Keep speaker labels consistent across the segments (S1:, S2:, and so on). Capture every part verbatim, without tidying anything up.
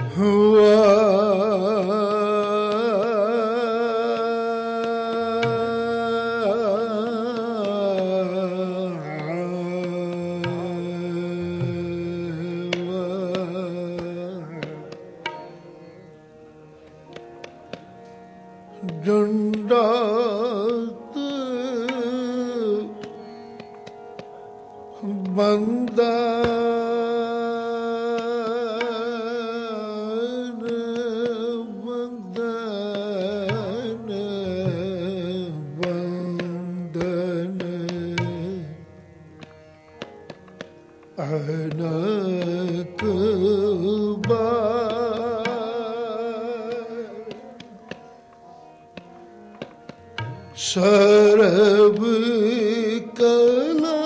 S1: ਸਰਬ ਕਲਾ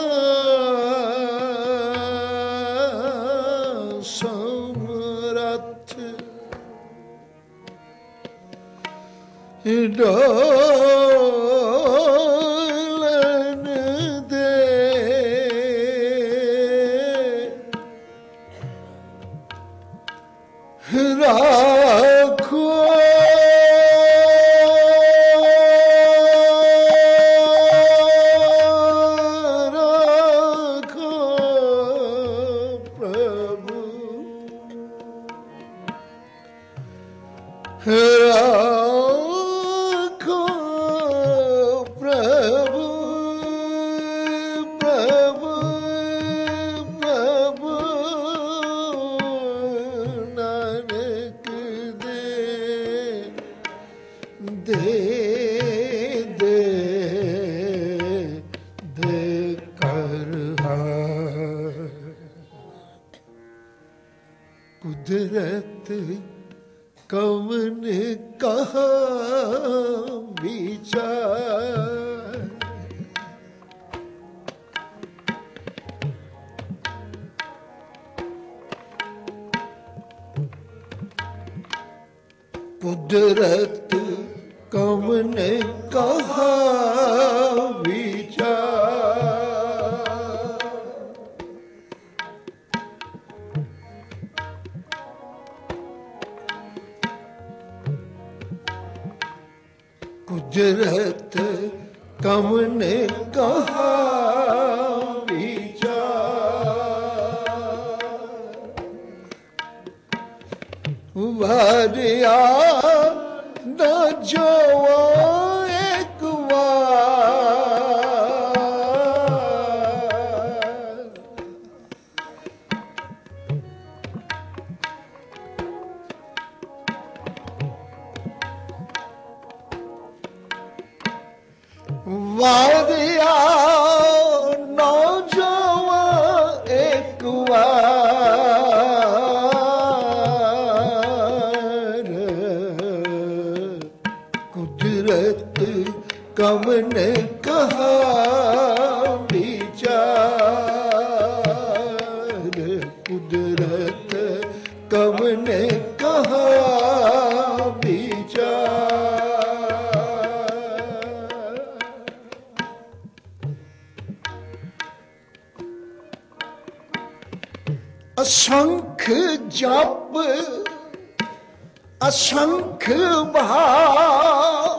S1: ਸਮਰੱਥ ਡੋਲਨ ਦੇ ਰਾਖੋ कुदरत कवन कहा विचार कुदरत कवन कहा कुदरत कवन कहा विचार वारिया न जो एक बार वादिया नौजवान एक बार कुदरत कवन कहा विचार कुदरत कवन कहा असंख जप असंख भाव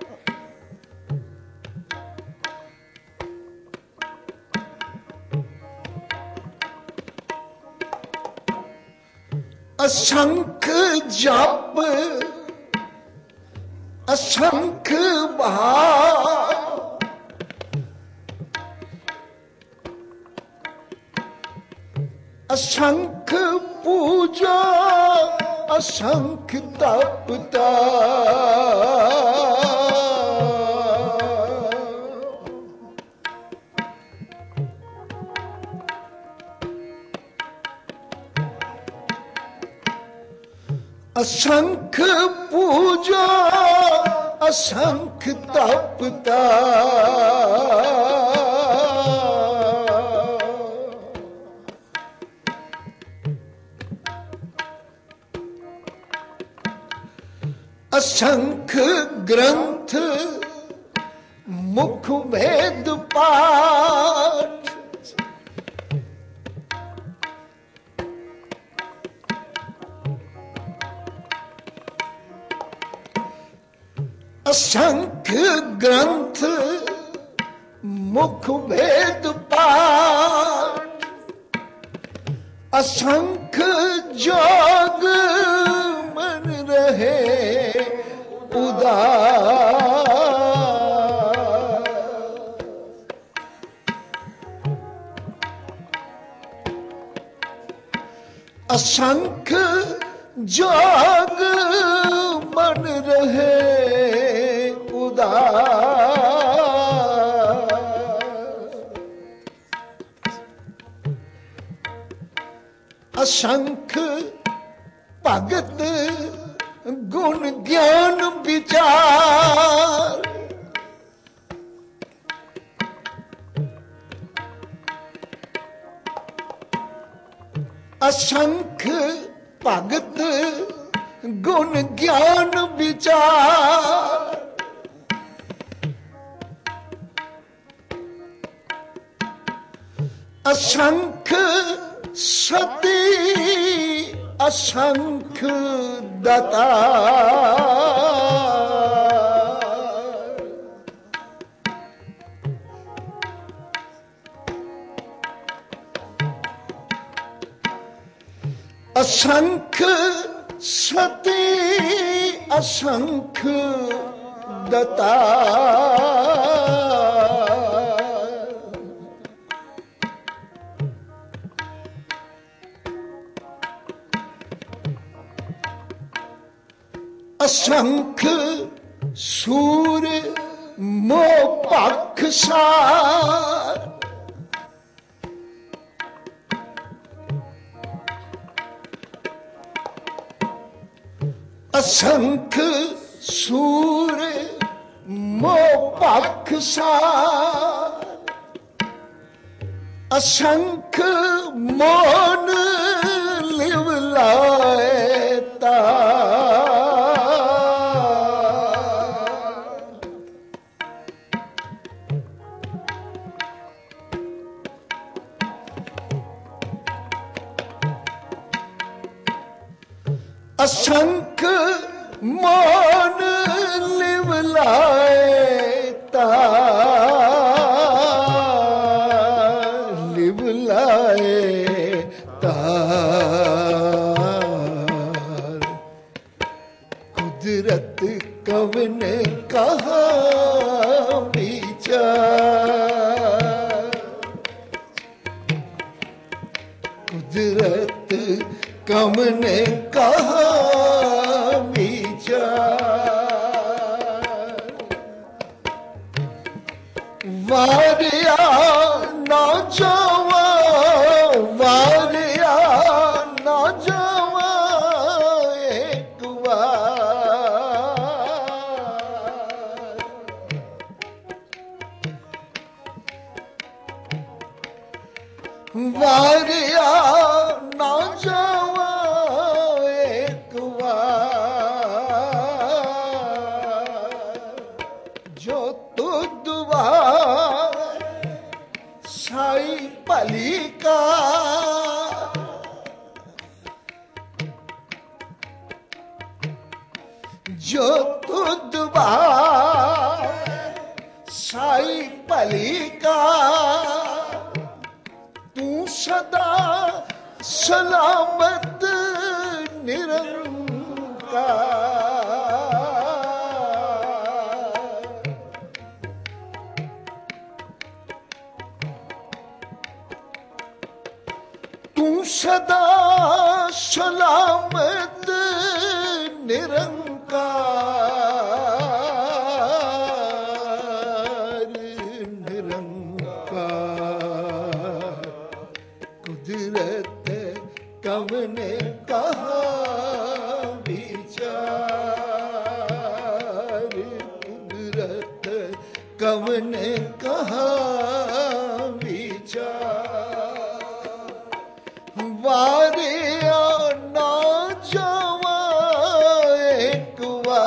S1: असंख जप असंख भाव असंख पूजा असंख तपता असंख पूजा असंख तपता असंख ग्रंथ मुख वेद पाठ असंख ग्रंथ मुख भेद पाठ, असंख जोग मन रहे उदार। असंख जोग मन रहे उदार। असंख भगत गुण ज्ञान विचार, असंख भगत गुण ज्ञान विचार। असंख सती असंख दातार। असंख सती असंख दातार। असंख सूर मोह पाखसार। असंख सूर मोह पाखसार। असंख मौन लिव लाए तार। असंख मौन लिव लाए तार। लिव लाए तार। कुदरत कवन कहा विचार। कुदरत कवन कहा विचार। वारिया ना जावा वारिया ना जावा एक बार। वारिया ना जावा एक बार। जो तू दुआ साई भली का। जो तू दुआ साई भली का। तू सदा सलामत निरंकार। तू सदा सलामत निरंकार। निरंकार। कुदरत कवन कहा विचार। कुदरत कवन कहा विचार। वारिया ना जावा एक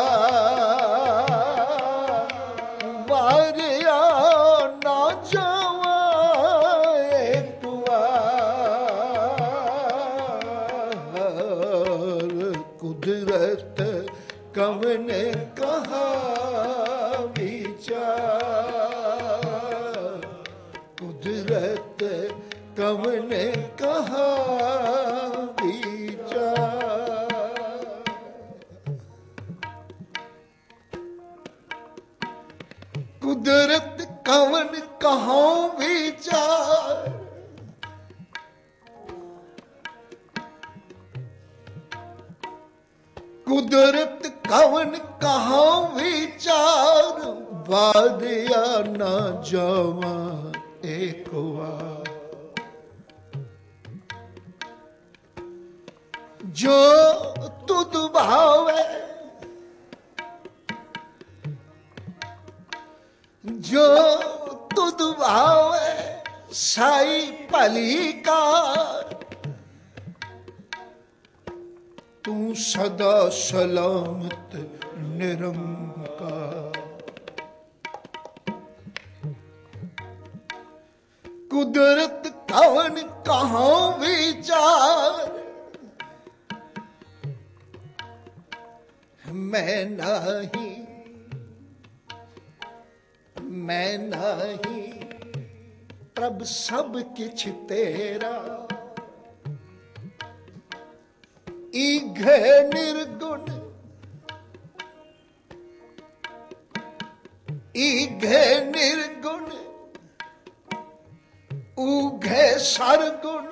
S1: बार। वारिया ना जावा एक बार। कुदरत कवन कहा विचार कुदरत कवन कहा विचार। कुदरत कवन कहा विचार कुदरत कवन कहा विचार वादिया ना जावा एक बार। जो तुद भावे जो तुद भावे साई भली कार तू सदा सलामत निरंकार। कुदरत कवन कहा विचार मैं नहीं मैं नहीं प्रभ सब किछ तेरा। ईघे निर्गुण ईघे निर्गुण ऊघे सरगुण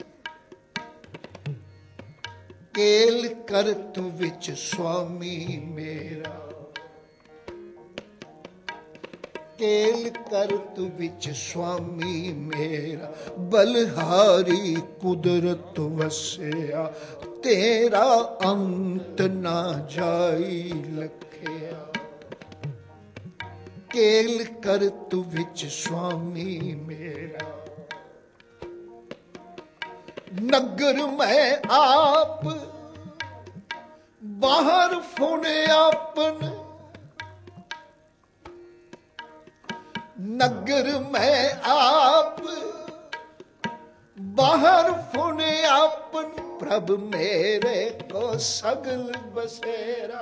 S1: केल करत विच स्वामी मेरा। केल करत विच स्वामी मेरा बलहारी कुदरत वसिया तेरा अंत ना जाई लखिया। केल करत विच स्वामी मेरा नगर में आप बाहर फुने आपन। नगर में आप बाहर फुने आपन प्रभ मेरे को सगल बसेरा।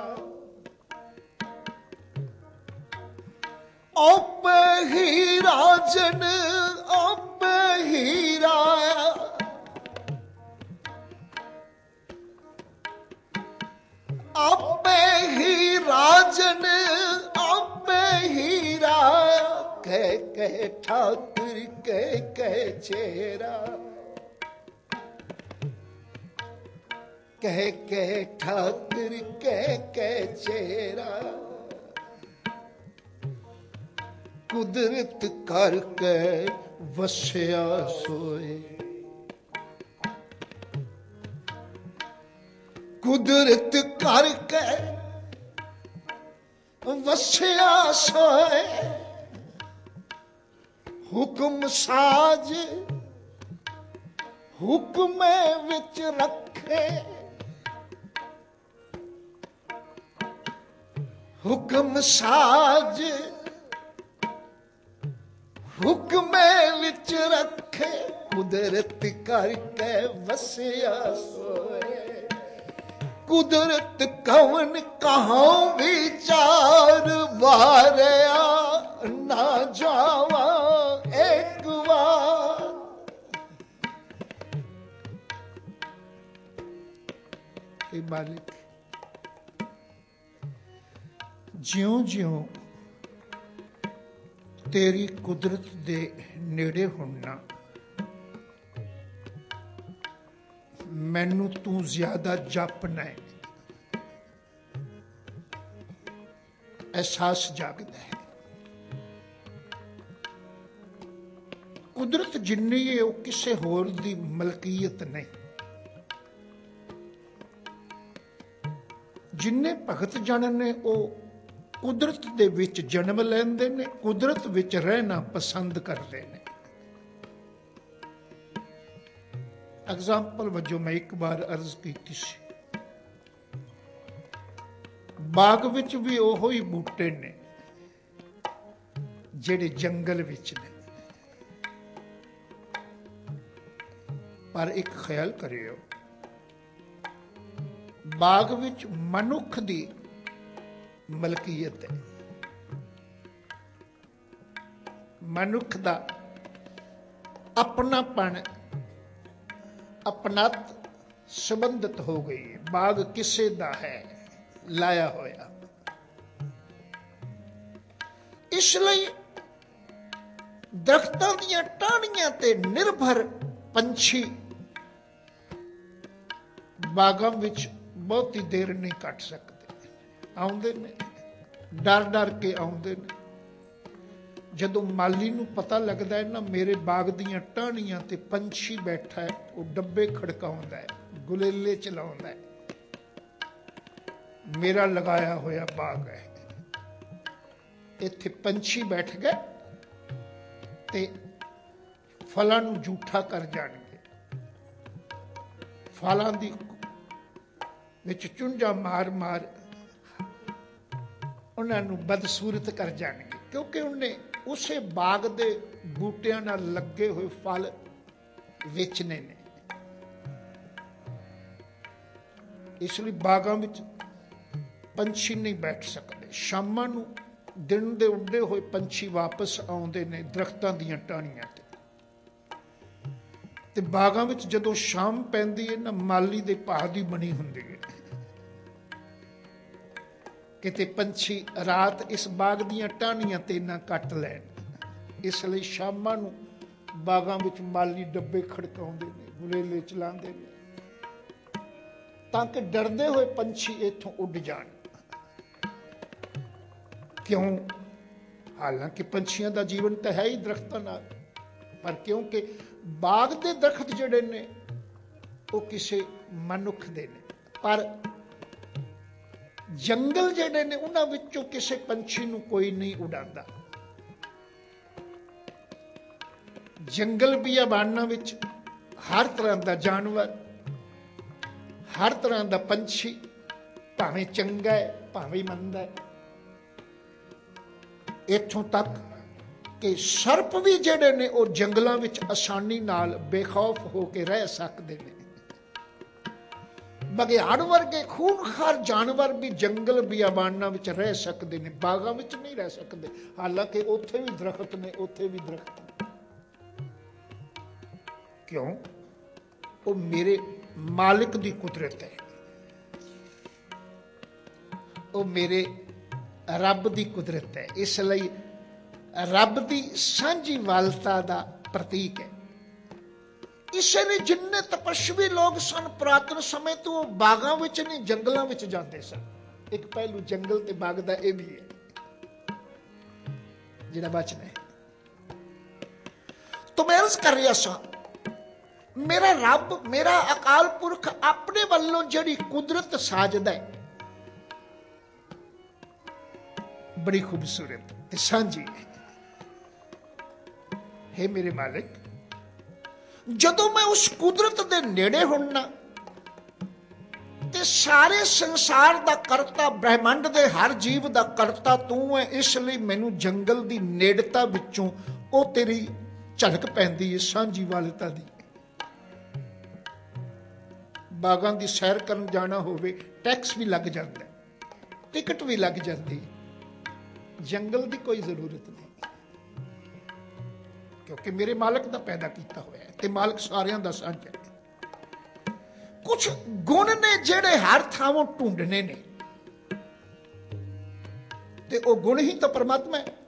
S1: आप ही राजन आप ही राया आप ही राजन आप ही राया। कह कह ठाकुर कह कह चेरा कह कह ठाकुर कह कह चेरा। कुदरत करके वसिया सोए कुदरत करके वसिया सोए। हुक्म साज हुक्म विच रखे हुक्म साज हुक्म विच रखे। कुदरत करके वसिया सोए कुदरत कवन कहा विचार वारिया ना जावा एक बार। हे मालिक ज्यों ज्यों तेरी कुदरत दे नेड़े होना मैनू तू ज्यादा जपना है एहसास जागदा है। कुदरत जिन्नी है वो किसी होर दी मलकीयत नहीं। जिन्ने भगत जन ने वो कुदरत दे विच जन्म लेंदे ने कुदरत विच रहना पसंद करते हैं। एग्जाम्पल वजों मैं एक बार अर्ज की सी बाग विच भी ओहो ही बूटे ने जेड़े जंगल विच ने। पर एक ख्याल करियो बाग विच मनुख दी मलकीयत है ਮਨੁੱਖ ਦਾ ਆਪਣਾਪਣ ਆਪਣਤ ਸੰਬੰਧਿਤ ਹੋ ਗਈ ਹੈ। ਬਾਗ ਕਿਸੇ ਦਾ ਹੈ ਲਾਇਆ ਹੋਇਆ। ਇਸ ਲਈ ਦਰਖਤਾਂ ਦੀਆਂ ਟਾਹਣੀਆਂ ਤੇ ਨਿਰਭਰ ਪੰਛੀ ਬਾਗਾਂ ਵਿੱਚ ਬਹੁਤੀ ਦੇਰ ਨਹੀਂ ਕੱਟ ਸਕਦੇ। ਆਉਂਦੇ ਨੇ, ਡਰ ਡਰ ਕੇ ਆਉਂਦੇ ਨੇ। ਜਦੋਂ ਮਾਲੀ ਨੂੰ ਪਤਾ ਲੱਗਦਾ ਹੈ ਨਾ ਮੇਰੇ ਬਾਗ ਦੀਆਂ ਟਾਹਣੀਆਂ ਤੇ ਪੰਛੀ ਬੈਠਾ ਹੈ, ਉਹ ਡੱਬੇ ਖੜਕਾਉਂਦਾ ਹੈ, ਗੁਲੇਲੇ ਚਲਾਉਂਦਾ ਹੈ, ਮੇਰਾ ਲਗਾਇਆ ਹੋਇਆ ਬਾਗ ਹੈ, ਇੱਥੇ ਪੰਛੀ ਬੈਠ ਗਏ ਤੇ ਫਲਾਂ ਨੂੰ ਝੂਠਾ ਕਰ ਜਾਣਗੇ, ਫਲਾਂ ਦੀ ਵਿੱਚ ਚੁੰਝਾਂ ਮਾਰ ਮਾਰ ਉਹਨਾਂ ਨੂੰ ਬਦਸੂਰਤ ਕਰ ਜਾਣਗੇ, ਕਿਉਂਕਿ ਉਹਨੇ ਉਸੇ ਬਾਗ ਦੇ ਬੂਟਿਆਂ ਨਾਲ ਲੱਗੇ ਹੋਏ ਫਲ ਵੇਚਣੇ ਨੇ। ਇਸ ਲਈ ਬਾਗਾਂ ਵਿੱਚ ਪੰਛੀ ਨਹੀਂ ਬੈਠ ਸਕਦੇ। ਸ਼ਾਮਾਂ ਨੂੰ ਦਿਨ ਦੇ ਉੱਡੇ ਹੋਏ ਪੰਛੀ ਵਾਪਸ ਆਉਂਦੇ ਨੇ ਦਰਖਤਾਂ ਦੀਆਂ ਟਾਹਣੀਆਂ ਤੇ ਤੇ ਬਾਗਾਂ ਵਿੱਚ ਜਦੋਂ ਸ਼ਾਮ ਪੈਂਦੀ ਹੈ ਨਾ, ਮਾਲੀ ਦੇ ਭਾਅ ਦੀ ਬਣੀ ਹੁੰਦੀ ਹੈ। ਕਿਤੇ ਪੰਛੀ ਰਾਤ ਇਸ ਬਾਗ ਦੀਆਂ ਟਾਹਣੀਆਂ ਤੇ ਨਾ ਕੱਟ ਲੈਣ। ਇਸ ਲਈ ਸ਼ਾਮਾਂ ਨੂੰ ਬਾਗਾਂ ਵਿੱਚ ਮਾਲੀ ਡੱਬੇ ਖੜਕਾਉਂਦੇ ਨੇ, ਗੁਲੇਲੇ ਚਲਾਉਂਦੇ ਨੇ, ਤਾਂ ਕਿ ਡਰਦੇ ਹੋਏ ਪੰਛੀ ਇੱਥੋਂ ਉੱਡ ਜਾਣ। ਕਿਉਂ? ਹਾਲਾਂਕਿ ਪੰਛੀਆਂ ਦਾ ਜੀਵਨ ਤਾਂ ਹੈ ਹੀ ਦਰਖਤਾਂ ਨਾਲ, ਪਰ ਕਿਉਂਕਿ ਬਾਗ ਦੇ ਦਰਖਤ ਜਿਹੜੇ ਨੇ ਉਹ ਕਿਸੇ ਮਨੁੱਖ ਦੇ ਨੇ, ਪਰ ਜੰਗਲ ਜਿਹੜੇ ਨੇ ਉਹਨਾਂ ਵਿੱਚੋਂ ਕਿਸੇ ਪੰਛੀ ਨੂੰ ਕੋਈ ਨਹੀਂ ਉਡਾਉਂਦਾ। ਜੰਗਲ ਬਿਆਬਾਨਾਂ ਵਿੱਚ ਹਰ ਤਰ੍ਹਾਂ ਦਾ ਜਾਨਵਰ, ਹਰ ਤਰ੍ਹਾਂ ਦਾ ਪੰਛੀ, ਭਾਵੇਂ ਚੰਗਾ ਹੈ ਭਾਵੇਂ ਮੰਦਾ ਹੈ, ਇੱਥੋਂ ਤੱਕ ਕਿ ਸਰਪ ਵੀ ਜਿਹੜੇ ਨੇ ਉਹ ਜੰਗਲਾਂ ਵਿੱਚ ਆਸਾਨੀ ਨਾਲ ਬੇਖੌਫ ਹੋ ਕੇ ਰਹਿ ਸਕਦੇ ਨੇ। ਬਘਿਆੜ ਵਰਗੇ ਖੂਨਖਾਰ ਜਾਨਵਰ ਵੀ ਜੰਗਲ ਬਿਆਬਾਨਾਂ ਵਿੱਚ ਰਹਿ ਸਕਦੇ ਨੇ, ਬਾਗਾਂ ਵਿੱਚ ਨਹੀਂ ਰਹਿ ਸਕਦੇ। ਹਾਲਾਂਕਿ ਉੱਥੇ ਵੀ ਦਰਖਤ ਨੇ, ਉੱਥੇ ਵੀ ਦਰਖਤ ਨੇ। ਕਿਉਂ? ਉਹ ਮੇਰੇ ਮਾਲਿਕ ਦੀ ਕੁਦਰਤ ਹੈ, ਉਹ ਮੇਰੇ ਰੱਬ ਦੀ ਕੁਦਰਤ ਹੈ। ਇਸ ਲਈ ਰੱਬ ਦੀ ਸਾਂਝੀ ਵਾਲਤਾ ਦਾ ਪ੍ਰਤੀਕ ਹੈ। ਇਸੇ ਲਈ ਜਿੰਨੇ ਤਪਸਵੀ ਲੋਕ ਸਨ ਪੁਰਾਤਨ ਸਮੇਂ ਤੋਂ, ਉਹ ਬਾਗਾਂ ਵਿੱਚ ਨਹੀਂ ਜੰਗਲਾਂ ਵਿੱਚ ਜਾਂਦੇ ਸਨ। ਇੱਕ ਪਹਿਲੂ ਜੰਗਲ ਤੇ ਬਾਗ ਦਾ ਇਹ ਵੀ ਹੈ ਜਿਹੜਾ ਬਚਨਾ ਹੈ। ਤੋ ਮੈਂ ਅਰਜ਼ ਕਰ ਰਿਹਾ ਸਾਂ, ਮੇਰਾ ਰੱਬ, ਮੇਰਾ ਅਕਾਲ ਪੁਰਖ ਆਪਣੇ ਵੱਲੋਂ ਜਿਹੜੀ ਕੁਦਰਤ ਸਾਜਦਾ ਹੈ ਬੜੀ ਖੂਬਸੂਰਤ ਤੇ ਸਾਂਝੀ ਹੈ। ਹੈ ਮੇਰੇ ਮਾਲਿਕ, ਜਦੋਂ ਮੈਂ ਉਸ ਕੁਦਰਤ ਦੇ ਨੇੜੇ ਹੁੰਨਾ ਤੇ ਸਾਰੇ ਸੰਸਾਰ ਦਾ ਕਰਤਾ, ਬ੍ਰਹਿਮੰਡ ਦੇ ਹਰ ਜੀਵ ਦਾ ਕਰਤਾ ਤੂੰ ਹੈ, ਇਸ ਲਈ ਮੈਨੂੰ ਜੰਗਲ ਦੀ ਨੇੜਤਾ ਵਿੱਚੋਂ ਉਹ ਤੇਰੀ ਝਲਕ ਪੈਂਦੀ ਹੈ ਸਾਂਝੀ ਵਾਲਤਾ ਦੀ। ਬਾਗਾਂ ਦੀ ਸੈਰ ਕਰਨ ਜਾਣਾ ਹੋਵੇ, ਟੈਕਸ ਵੀ ਲੱਗ ਜਾਂਦਾ, ਟਿਕਟ ਵੀ ਲੱਗ ਜਾਂਦੀ। ਜੰਗਲ ਦੀ ਕੋਈ ਜ਼ਰੂਰਤ ਨਹੀਂ, ਕਿਉਂਕਿ ਮੇਰੇ ਮਾਲਕ ਦਾ ਪੈਦਾ ਕੀਤਾ ਹੋਇਆ ਹੈ ਤੇ ਮਾਲਕ ਸਾਰਿਆਂ ਦਾ ਸਾਂਝਾ ਹੈ। ਕੁਝ ਗੁਣ ਨੇ ਜਿਹੜੇ ਹਰ ਥਾਂੋਂ ਢੂੰਡਣੇ ਨੇ, ਤੇ ਉਹ ਗੁਣ ਹੀ ਤਾਂ ਪਰਮਾਤਮਾ ਹੈ।